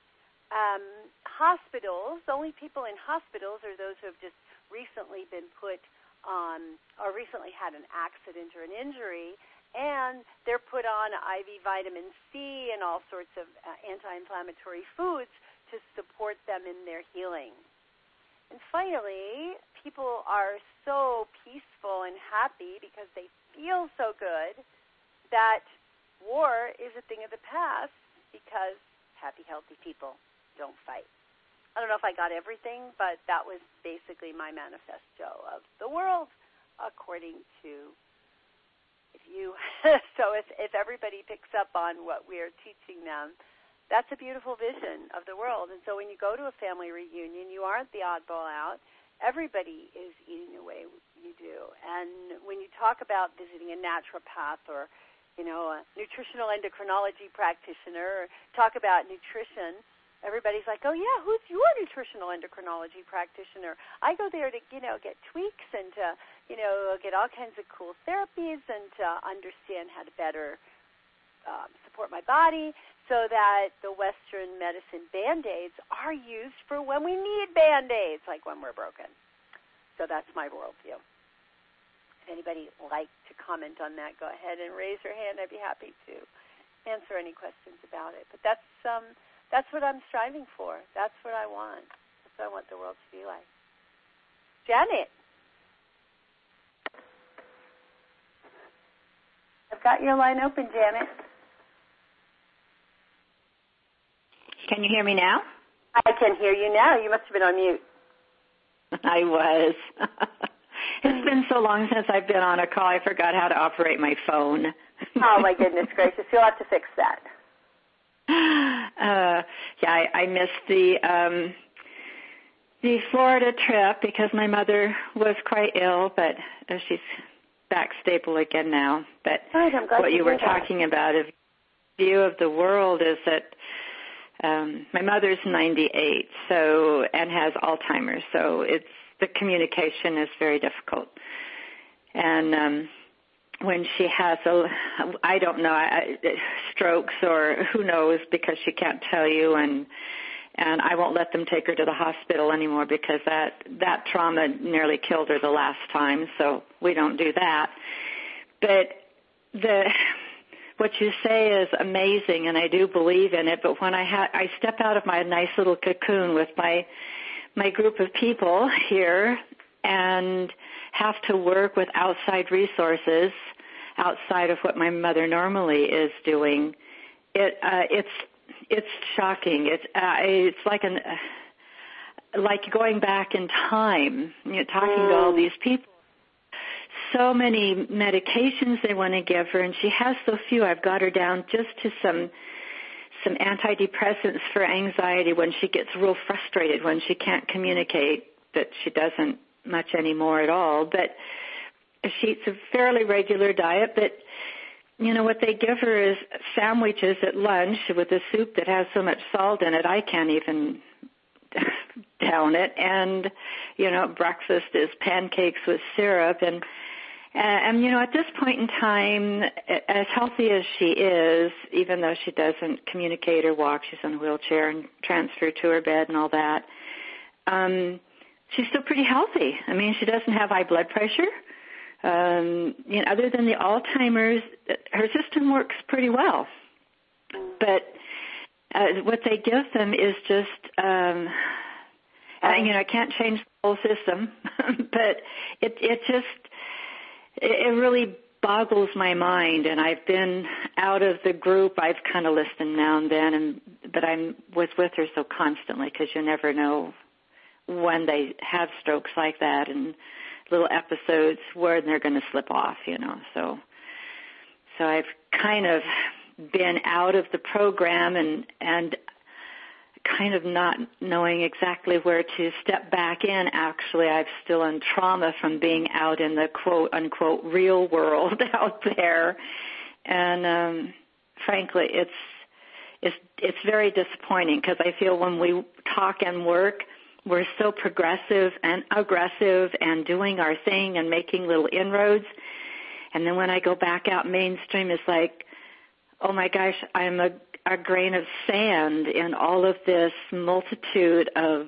Um, hospitals, the only people in hospitals are those who have just recently been put on or recently had an accident or an injury, and they're put on I V vitamin C and all sorts of uh, anti-inflammatory foods to support them in their healing. And finally, people are so peaceful and happy because they feel so good that war is a thing of the past because happy, healthy people don't fight. I don't know if I got everything, but that was basically my manifesto of the world according to If you, so if, if everybody picks up on what we're teaching them, that's a beautiful vision of the world. And so when you go to a family reunion, you aren't the oddball out. Everybody is eating the way you do. And when you talk about visiting a naturopath or, you know, a nutritional endocrinology practitioner, or talk about nutrition, everybody's like, oh, yeah, who's your nutritional endocrinology practitioner? I go there to, you know, get tweaks and to, you know, get all kinds of cool therapies and to understand how to better um, support my body. so that the Western medicine Band-Aids are used for when we need Band-Aids, like when we're broken. So that's my worldview. If anybody would like to comment on that, go ahead and raise your hand. I'd be happy to answer any questions about it. But that's um, that's what I'm striving for. That's what I want. That's what I want the world to be like. Janet. I've got your line open, Janet. Can you hear me now? I can hear you now. You must have been on mute. I was. It's been so long since I've been on a call, I forgot how to operate my phone. Oh, my goodness gracious. You'll have to fix that. Uh, yeah, I, I missed the um, the Florida trip because my mother was quite ill, but uh, she's back stable again now. But right, I'm glad what you were that. talking about, a view of the world, is that Um, my mother's ninety-eight, so and has Alzheimer's, so it's the communication is very difficult. And um, when she has a, I don't know, I, strokes or who knows, because she can't tell you, and and I won't let them take her to the hospital anymore because that that trauma nearly killed her the last time, so we don't do that. But the what you say is amazing, and I do believe in it. But when I ha- I step out of my nice little cocoon with my my group of people here and have to work with outside resources outside of what my mother normally is doing, it uh, it's it's shocking. It's uh, it's like an uh, like going back in time, you know, talking mm. to all these people. So many medications they want to give her, and she has so few. I've got her down just to some some antidepressants for anxiety when she gets real frustrated, when she can't communicate, that she doesn't much anymore at all. But she eats a fairly regular diet, but, you know, what they give her is sandwiches at lunch with a soup that has so much salt in it, I can't even down it. And, you know, breakfast is pancakes with syrup. And, and, you know, at this point in time, as healthy as she is, even though she doesn't communicate or walk, she's in a wheelchair and transferred to her bed and all that, um, she's still pretty healthy. I mean, she doesn't have high blood pressure. Um, you know, other than the Alzheimer's, her system works pretty well. But uh, what they give them is just, um, uh, you know, I can't change the whole system, but it it just, it, it really boggles my mind. And I've been out of the group. I've kind of listened now and then, and but I was with her so constantly because you never know when they have strokes like that and little episodes where they're going to slip off, you know. So, so I've kind of been out of the program and and kind of not knowing exactly where to step back in. Actually, I'm still in trauma from being out in the quote unquote real world out there, and um, frankly, it's it's it's very disappointing because I feel when we talk and work, we're so progressive and aggressive and doing our thing and making little inroads. And then when I go back out mainstream, it's like, oh my gosh, I'm a, a grain of sand in all of this multitude of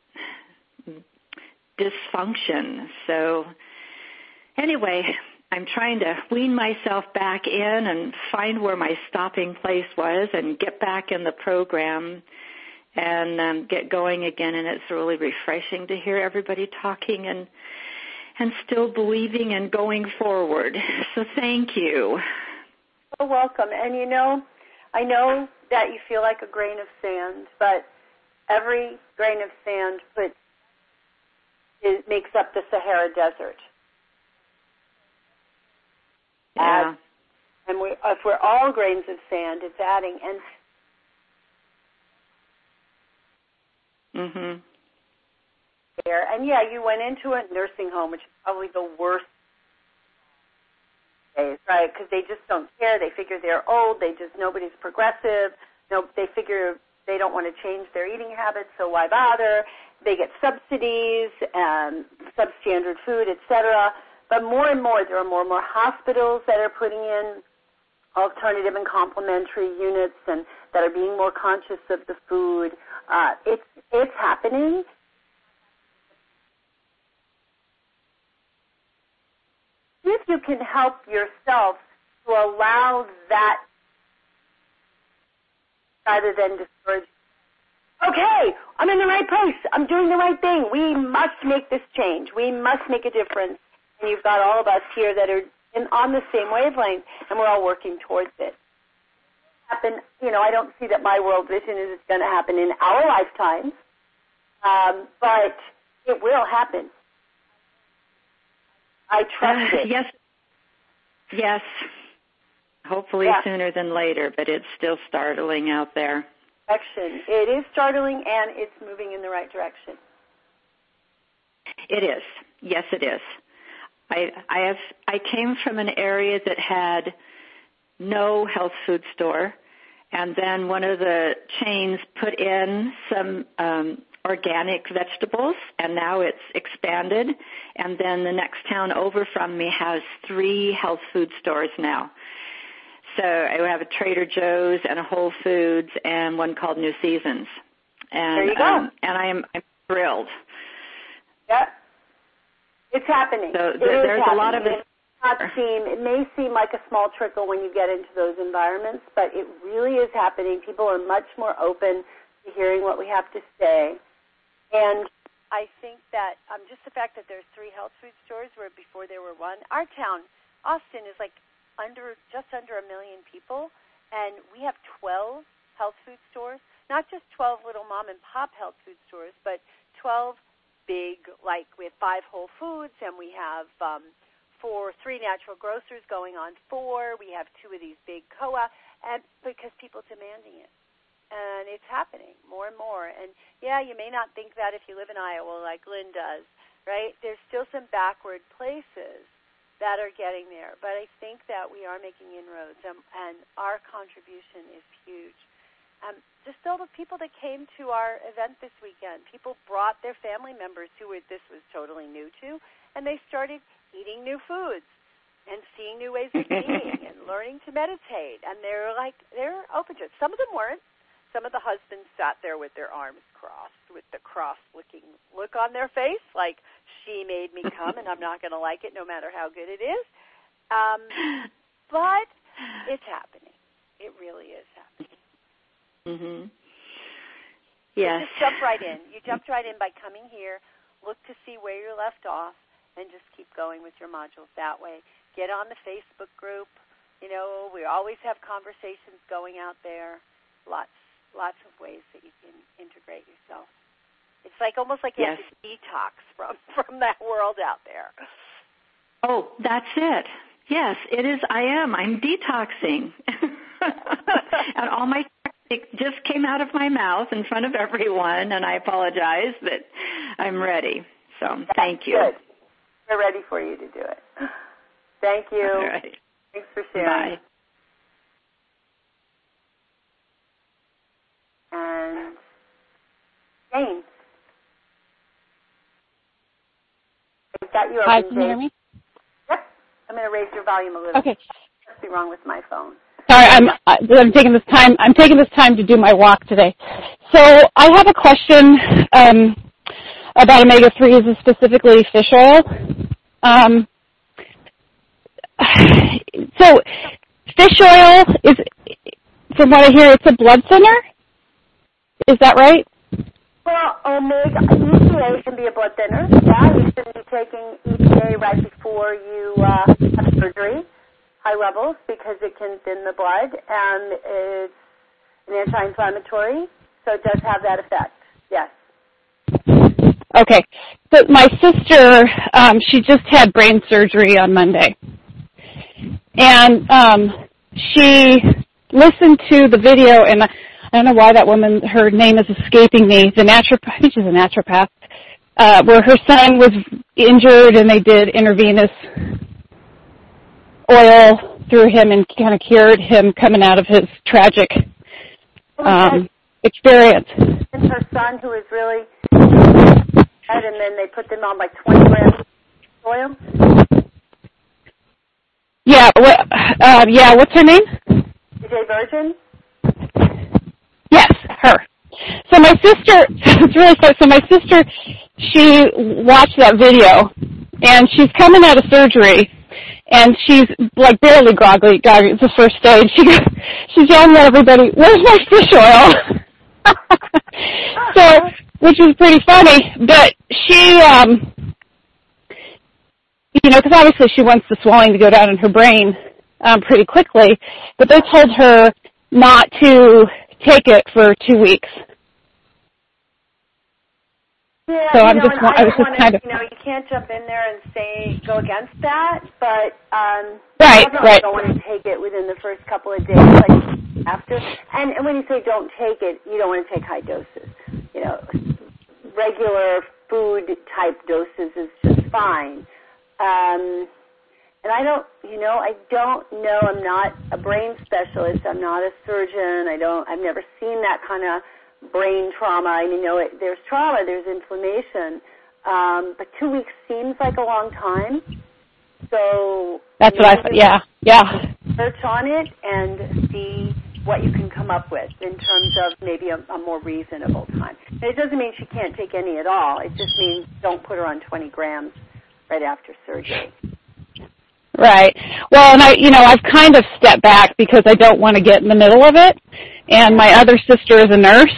dysfunction. So anyway, I'm trying to wean myself back in and find where my stopping place was and get back in the program and um, get going again, and it's really refreshing to hear everybody talking and and still believing and going forward. So thank you. You're welcome. And you know, I know that you feel like a grain of sand, but every grain of sand put it makes up the Sahara Desert. Yeah. Add, and we, if we're all grains of sand, it's adding. And Mhm. There. And yeah, you went into a nursing home, which is probably the worst days, right? Because they just don't care. They figure they're old. They just, nobody's progressive. No, they figure they don't want to change their eating habits, so why bother? They get subsidies and substandard food, et cetera. But more and more, there are more and more hospitals that are putting in alternative and complementary units and that are being more conscious of the food. Uh, it's, it's happening. If you can help yourself to allow that rather than discourage, okay, I'm in the right place. I'm doing the right thing. We must make this change. We must make a difference. And you've got all of us here that are in, on the same wavelength, and we're all working towards it. Happen, you know, I don't see that my world vision is going to happen in our lifetimes, um, but it will happen. I trust uh, it. Yes, yes. Hopefully yeah. sooner than later, but it's still startling out there. Direction. It is startling, and it's moving in the right direction. It is. Yes, it is. I, I have. I came from an area that had no health food store, and then one of the chains put in some um, organic vegetables, and now it's expanded. And then the next town over from me has three health food stores now. So I have a Trader Joe's and a Whole Foods and one called New Seasons. And, there you go. Um, and I am I'm thrilled. Yeah. It's happening. So it th- there's happening. a lot of it. Not seem, it may seem like a small trickle when you get into those environments, but it really is happening. People are much more open to hearing what we have to say. And I think that um, just the fact that there's three health food stores where before there were one. Our town, Austin, is like under just under a million people, and we have twelve health food stores, not just twelve little mom and pop health food stores, but twelve big, like we have five Whole Foods, and we have um, four, three natural grocers going on four. We have two of these big co-op, and because people are demanding it. And it's happening more and more. And, yeah, you may not think that if you live in Iowa like Lynn does, right? There's still some backward places that are getting there. But I think that we are making inroads, and, and our contribution is huge. Um, just all the people that came to our event this weekend, people brought their family members who were, this was totally new to, and they started eating new foods and seeing new ways of eating and learning to meditate. And they're like, they're open to it. Some of them weren't. Some of the husbands sat there with their arms crossed, with the cross-looking look on their face, like, she made me come and I'm not going to like it no matter how good it is. Um, but it's happening. It really is happening. Mm-hmm. Yes. You just jump right in. You jumped right in by coming here, look to see where you're left off, and just keep going with your modules that way. Get on the Facebook group. You know, we always have conversations going out there. Lots, lots of ways that you can integrate yourself. It's like almost like you yes. have to detox from, from that world out there. Oh, that's it. Yes, it is. I am. I'm detoxing. And all my it just came out of my mouth in front of everyone, and I apologize, but I'm ready. So That's thank you. Good. We're ready for you to do it. Thank you. All right. Thanks for sharing. Bye. And Jane. I've got you open, Hi, can you Jane. hear me? Yep. I'm going to raise your volume a little. Okay. Must be wrong with my phone. Sorry, I'm I'm taking this time. I'm taking this time to do my walk today. So I have a question um, about omega threes, specifically fish oil. Um, so fish oil is, from what I hear, it's a blood thinner. Is that right? Well, omega E P A can be a blood thinner. Yeah, you should be taking E P A right before you uh, have surgery. High levels, because it can thin the blood, and it's an anti-inflammatory, so it does have that effect. Yes. Okay. So my sister, um, she just had brain surgery on Monday, and um, she listened to the video, and I don't know why that woman, her name is escaping me. The naturopath, I think she's a naturopath, uh, where her son was injured, and they did intravenous oil through him and kind of cured him coming out of his tragic um, experience. And her son, who is really bad, and then they put them on like twenty grams of oil. Yeah, what, uh, yeah. What's her name? my sister, it's really funny. So my sister, she watched that video, and she's coming out of surgery, and she's like barely groggy. groggy. It's the first stage. She goes, she's yelling at everybody, "Where's my fish oil?" So, which is pretty funny. But she, um, you know, because obviously she wants the swelling to go down in her brain um, pretty quickly. But they told her not to take it for two weeks. Yeah, so you I'm know, just, I, I was just wanna, kind of, you know, you can't jump in there and say go against that, but um, right, you right. don't want to take it within the first couple of days, like after. And, and when you say don't take it, you don't want to take high doses. You know, regular food type doses is just fine. Um, and I don't, you know, I don't know. I'm not a brain specialist. I'm not a surgeon. I don't. I've never seen that kind of brain trauma. I mean, you know, it, there's trauma, there's inflammation, um, but two weeks seems like a long time. So that's what I thought. Yeah, yeah. Search on it and see what you can come up with in terms of maybe a, a more reasonable time. And it doesn't mean she can't take any at all. It just means don't put her on twenty grams right after surgery. Right. Well, and I, you know, I've kind of stepped back because I don't want to get in the middle of it. And my other sister is a nurse.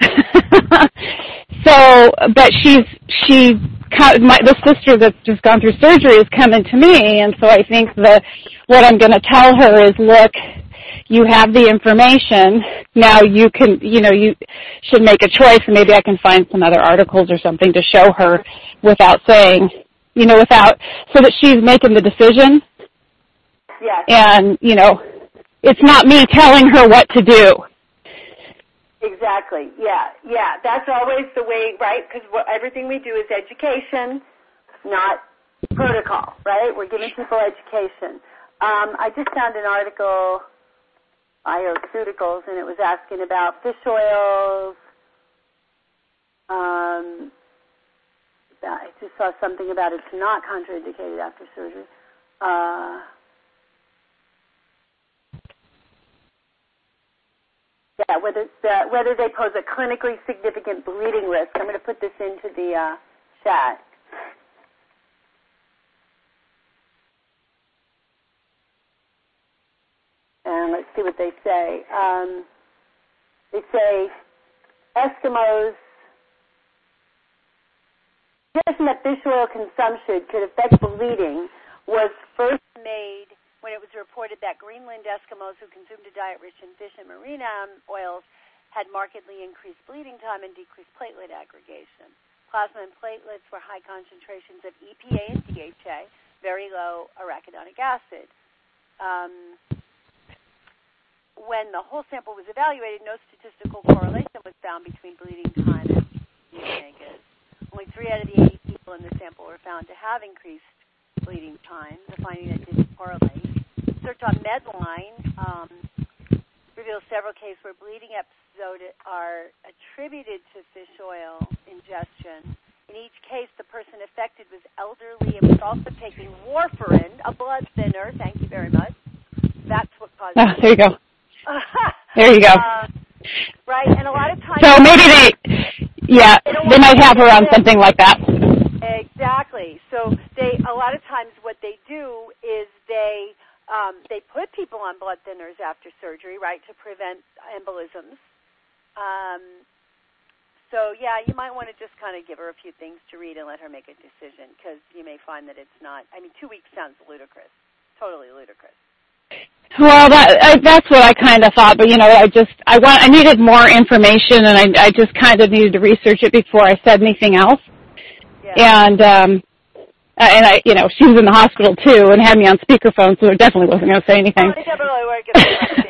So, but she's, she, my, the sister that's just gone through surgery is coming to me. And so I think that what I'm going to tell her is, look, you have the information. Now you can, you know, you should make a choice, and maybe I can find some other articles or something to show her without saying, you know, without, so that she's making the decision. Yes. And, you know, it's not me telling her what to do. Exactly. Yeah. Yeah. That's always the way, right? Because everything we do is education, not protocol, right? We're giving people education. Um, I just found an article, Bioceuticals, and it was asking about fish oils. Um, I just saw something about it's not contraindicated after surgery. Uh, yeah, whether the, whether they pose a clinically significant bleeding risk. I'm going to put this into the uh, chat. And let's see what they say. Um, they say Eskimos suggestion that fish oil consumption could affect bleeding was first made when it was reported that Greenland Eskimos who consumed a diet rich in fish and marine oils had markedly increased bleeding time and decreased platelet aggregation. Plasma and platelets were high concentrations of E P A and D H A, very low arachidonic acid. Um, when the whole sample was evaluated, no statistical correlation was found between bleeding time and negatives. Only three out of the eighty people in the sample were found to have increased bleeding time, the finding that didn't correlate. Research on Medline um, reveals several cases where bleeding episodes are attributed to fish oil ingestion. In each case, the person affected was elderly and was also taking warfarin, a blood thinner. Thank you very much. That's what caused oh, it. There you go. There you go. Uh, right, and a lot of times... So maybe they, yeah, they, they might have her on something like that. Exactly. So they, a lot of times what they do is they um, they put people on blood thinners after surgery, right, to prevent embolisms. Um, so, yeah, you might want to just kind of give her a few things to read and let her make a decision, because you may find that it's not, I mean, two weeks sounds ludicrous, totally ludicrous. Well, that I, that's what I kind of thought, but you know, I just I want I needed more information, and I I just kind of needed to research it before I said anything else. Yeah. And um, and I, you know, she was in the hospital too, and had me on speakerphone, so I definitely wasn't going to say anything. Oh, they definitely weren't going to say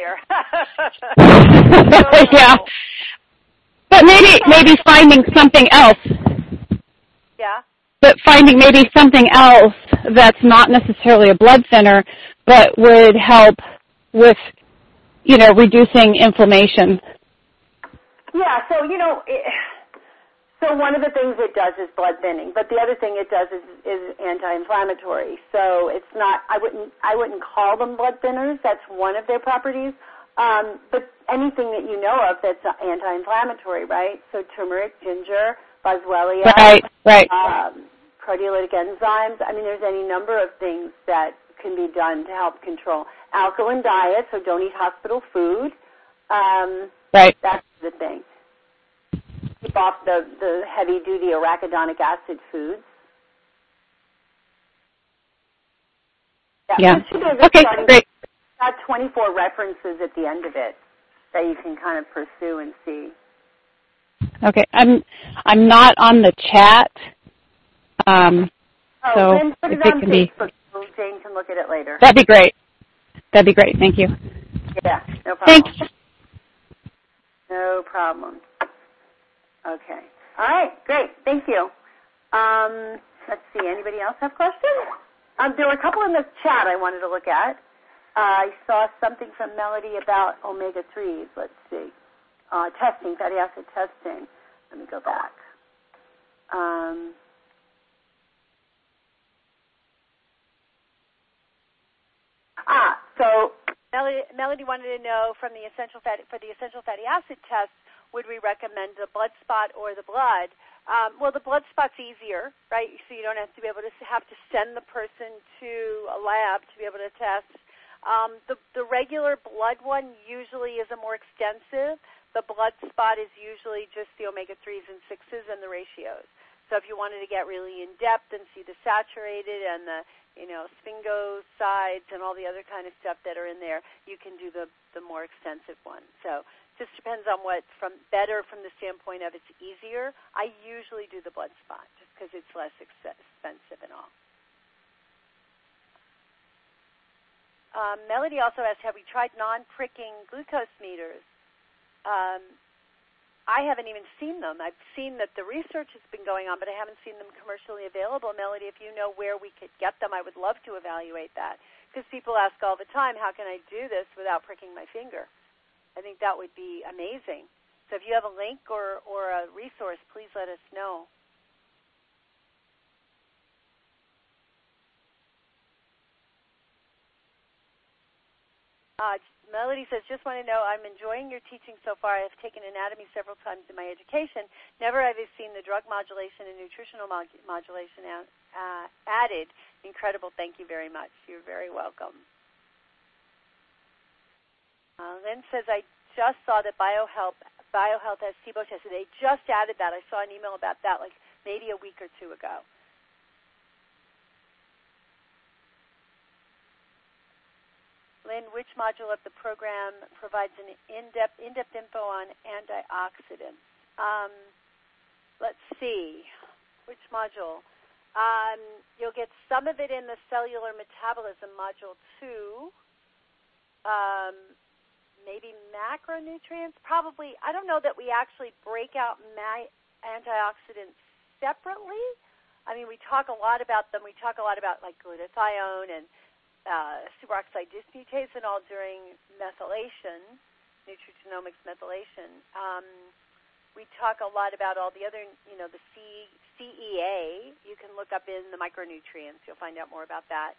here. Yeah, but maybe maybe finding something else. Yeah. But finding maybe something else that's not necessarily a blood thinner, but would help with, you know, reducing inflammation. Yeah, so, you know, it, so one of the things it does is blood thinning, but the other thing it does is, is anti-inflammatory. So it's not, I wouldn't, I wouldn't call them blood thinners. That's one of their properties. Um, but anything that you know of that's anti-inflammatory, right? So turmeric, ginger, boswellia, right, right. Um, proteolytic enzymes. I mean, there's any number of things that can be done to help control. Alkaline diet, so don't eat hospital food. Um, right. That's the thing. Keep off the, the heavy-duty arachidonic acid foods. Yeah. yeah. Okay, great. Got twenty-four references at the end of it that you can kind of pursue and see. Okay, I'm I'm not on the chat. Um, oh, so Lynn, put if it it on can Facebook be, so Jane can look at it later. That'd be great. That'd be great. Thank you. Yeah, no problem. Thanks. No problem. Okay. All right, great. Thank you. Um, let's see. Anybody else have questions? Um, there were a couple in the chat I wanted to look at. Uh, I saw something from Melody about omega threes. Let's see. Uh, testing, fatty acid testing. Let me go back. Um, ah, so Melody, Melody wanted to know from the essential fatty, for the essential fatty acid test, would we recommend the blood spot or the blood? Um, well, the blood spot's easier, right? So you don't have to be able to have to send the person to a lab to be able to test. Um, the, the regular blood one usually is a more extensive. The blood spot is usually just the omega threes and sixes and the ratios. So if you wanted to get really in depth and see the saturated and the, you know, sphingosides and all the other kind of stuff that are in there, you can do the, the more extensive one. So just depends on what's from better from the standpoint of it's easier. I usually do the blood spot just because it's less expensive and all. Um, Melody also asked, have we tried non-pricking glucose meters? Um, I haven't even seen them. I've seen that the research has been going on, but I haven't seen them commercially available. Melody, if you know where we could get them, I would love to evaluate that. Because people ask all the time, how can I do this without pricking my finger? I think that would be amazing. So if you have a link or, or a resource, please let us know. Uh, Melody says, just want to know, I'm enjoying your teaching so far. I've taken anatomy several times in my education. Never have I seen the drug modulation and nutritional mod- modulation uh, added. Incredible. Thank you very much. You're very welcome. Uh, Lynn says, I just saw that BioHealth, BioHealth has SIBO tested. They just added that. I saw an email about that like maybe a week or two ago. Lynn, which module of the program provides an in-depth, in-depth info on antioxidants? Um, let's see. Which module? Um, you'll get some of it in the cellular metabolism module two. Um, maybe macronutrients? Probably. I don't know that we actually break out ma- antioxidants separately. I mean, we talk a lot about them. We talk a lot about like glutathione and Uh, superoxide dismutase and all during methylation, nutrigenomics methylation. Um, we talk a lot about all the other, you know, the C, C E A. You can look up in the micronutrients. You'll find out more about that.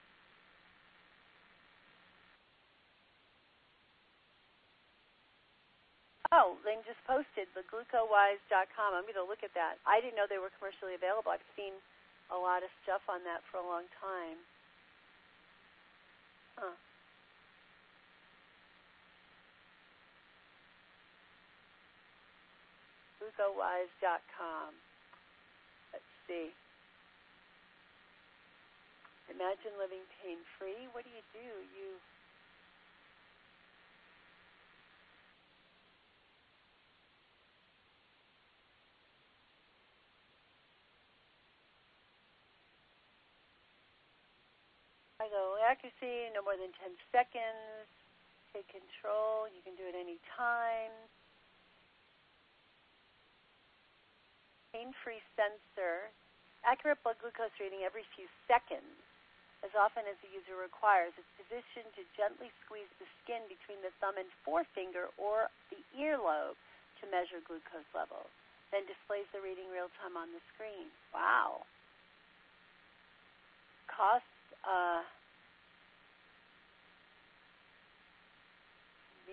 Oh, Lynn just posted the glucowise dot com. I'm going to look at that. I didn't know they were commercially available. I've seen a lot of stuff on that for a long time. Huh. glucowise dot com. Let's see. Imagine living pain-free. What do you do? You I go, accuracy, no more than ten seconds. Take control. You can do it any time. Pain-free sensor. Accurate blood glucose reading every few seconds, as often as the user requires. It's positioned to gently squeeze the skin between the thumb and forefinger or the earlobe to measure glucose levels. Then displays the reading real-time on the screen. Wow. Costs, uh,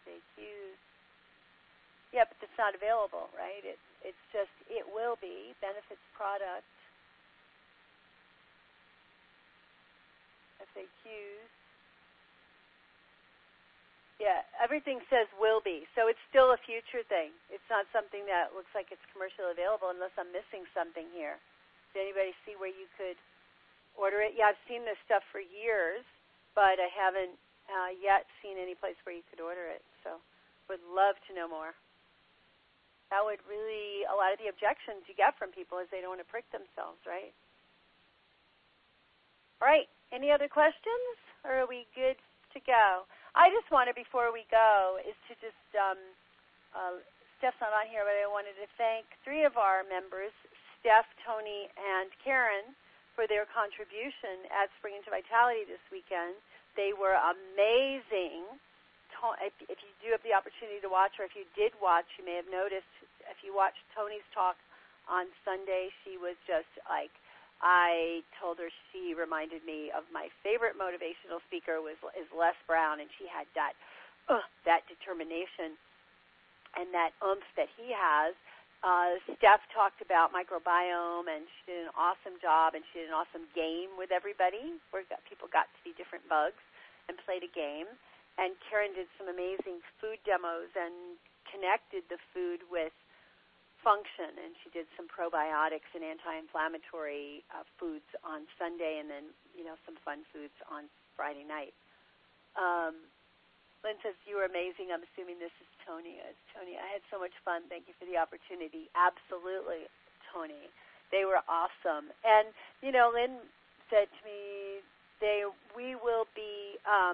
F A Qs. Yeah, but it's not available, right? It, it's just, it will be, benefits product, F A Qs. Yeah, everything says will be, so it's still a future thing. It's not something that looks like it's commercially available unless I'm missing something here. Did anybody see where you could order it? Yeah, I've seen this stuff for years, but I haven't uh, yet seen any place where you could order it, so would love to know more. That would really, a lot of the objections you get from people is they don't want to prick themselves, right? All right, any other questions, or are we good to go? I just wanted, before we go, is to just, um, uh, Steph's not on here, but I wanted to thank three of our members, Steph, Tony, and Karen, for their contribution at Spring into Vitality this weekend. They were amazing. If, if you do have the opportunity to watch, or if you did watch, you may have noticed, if you watched Tony's talk on Sunday, she was just like, I told her she reminded me of my favorite motivational speaker was is Les Brown, and she had that uh, that determination and that oomph that he has. Uh, Steph talked about microbiome, and she did an awesome job, and she did an awesome game with everybody where people got to be different bugs and played a game. And Karen did some amazing food demos and connected the food with function, and she did some probiotics and anti-inflammatory uh, foods on Sunday, and then, you know, some fun foods on Friday night. Um, Lynn says, you were amazing. I'm assuming this is Tony. It's Tony, I had so much fun. Thank you for the opportunity. Absolutely, Tony. They were awesome. And, you know, Lynn said to me, they we will be, um,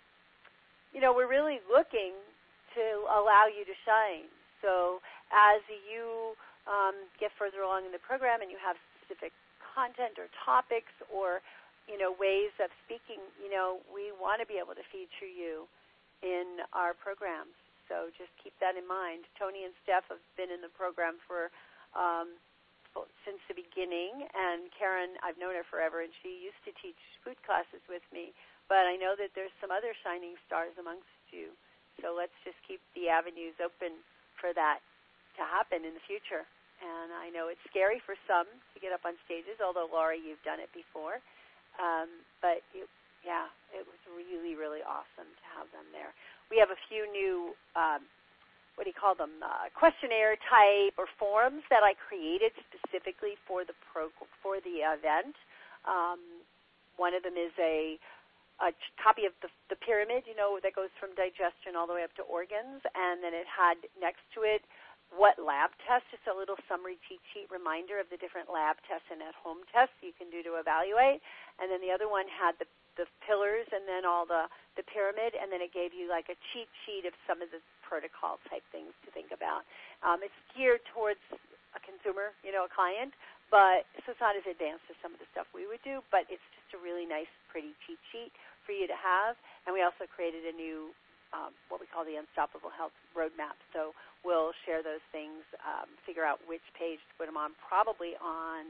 you know, we're really looking to allow you to shine. So as you um, get further along in the program and you have specific content or topics or, you know, ways of speaking, you know, we want to be able to feature you in our programs. So just keep that in mind. Tony and Steph have been in the program for um, since the beginning, and Karen, I've known her forever, and she used to teach food classes with me. But I know that there's some other shining stars amongst you. So let's just keep the avenues open for that to happen in the future. And I know it's scary for some to get up on stages, although, Laurie, you've done it before. Um, but, it, yeah, it was really, really awesome to have them there. We have a few new, um, what do you call them, uh, questionnaire type or forms that I created specifically for the pro, for the event. Um, one of them is a a copy of the, the pyramid, you know, that goes from digestion all the way up to organs, and then it had next to it what lab tests, just a little summary cheat sheet reminder of the different lab tests and at-home tests you can do to evaluate. And then the other one had the, the pillars and then all the, the pyramid, and then it gave you like a cheat sheet of some of the protocol type things to think about. Um, it's geared towards a consumer, you know, a client, but so it's not as advanced as some of the stuff we would do, but it's just a really nice, pretty cheat sheet for you to have. And we also created a new, um, what we call the Unstoppable Health Roadmap. So we'll share those things, um, figure out which page to put them on, probably on,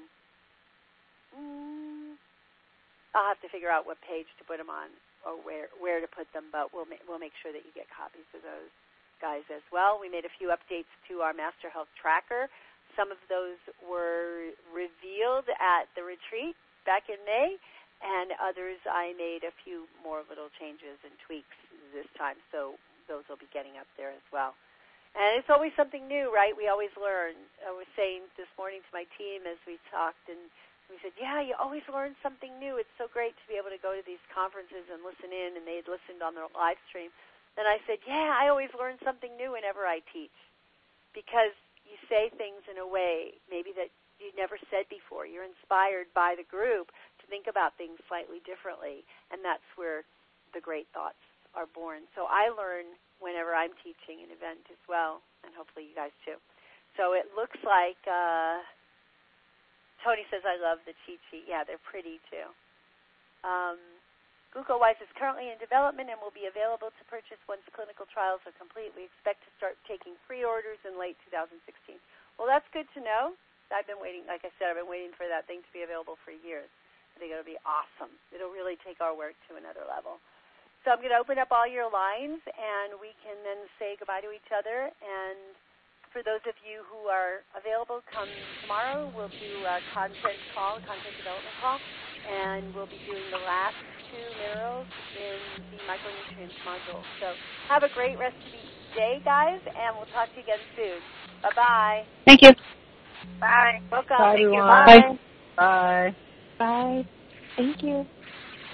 mm, I'll have to figure out what page to put them on or where where to put them, but we'll, ma- we'll make sure that you get copies of those guys as well. We made a few updates to our Master Health Tracker. Some of those were revealed at the retreat back in May, and others I made a few more little changes and tweaks this time, so those will be getting up there as well. And it's always something new, right? We always learn. I was saying this morning to my team as we talked, and we said, yeah, you always learn something new. It's so great to be able to go to these conferences and listen in, and they had listened on their live stream. And I said, yeah, I always learn something new whenever I teach, because you say things in a way maybe that you never said before. You're inspired by the group to think about things slightly differently, and that's where the great thoughts are born. So I learn whenever I'm teaching an event as well, and hopefully you guys too. So it looks like uh, Tony says, I love the cheat sheet. Yeah, they're pretty too. Um, GlucoWise is currently in development and will be available to purchase once clinical trials are complete. We expect to start taking pre-orders in late two thousand sixteen. Well, that's good to know. I've been waiting, like I said, I've been waiting for that thing to be available for years. I think it'll be awesome. It'll really take our work to another level. So I'm going to open up all your lines, and we can then say goodbye to each other. And for those of you who are available, come tomorrow. We'll do a content call, a content development call, and we'll be doing the last two minerals in the micronutrients module. So have a great rest of the day, guys, and we'll talk to you again soon. Bye-bye. Thank you. Bye. Welcome. Bye, Thank you. everyone. Bye. Bye. Bye. Thank you.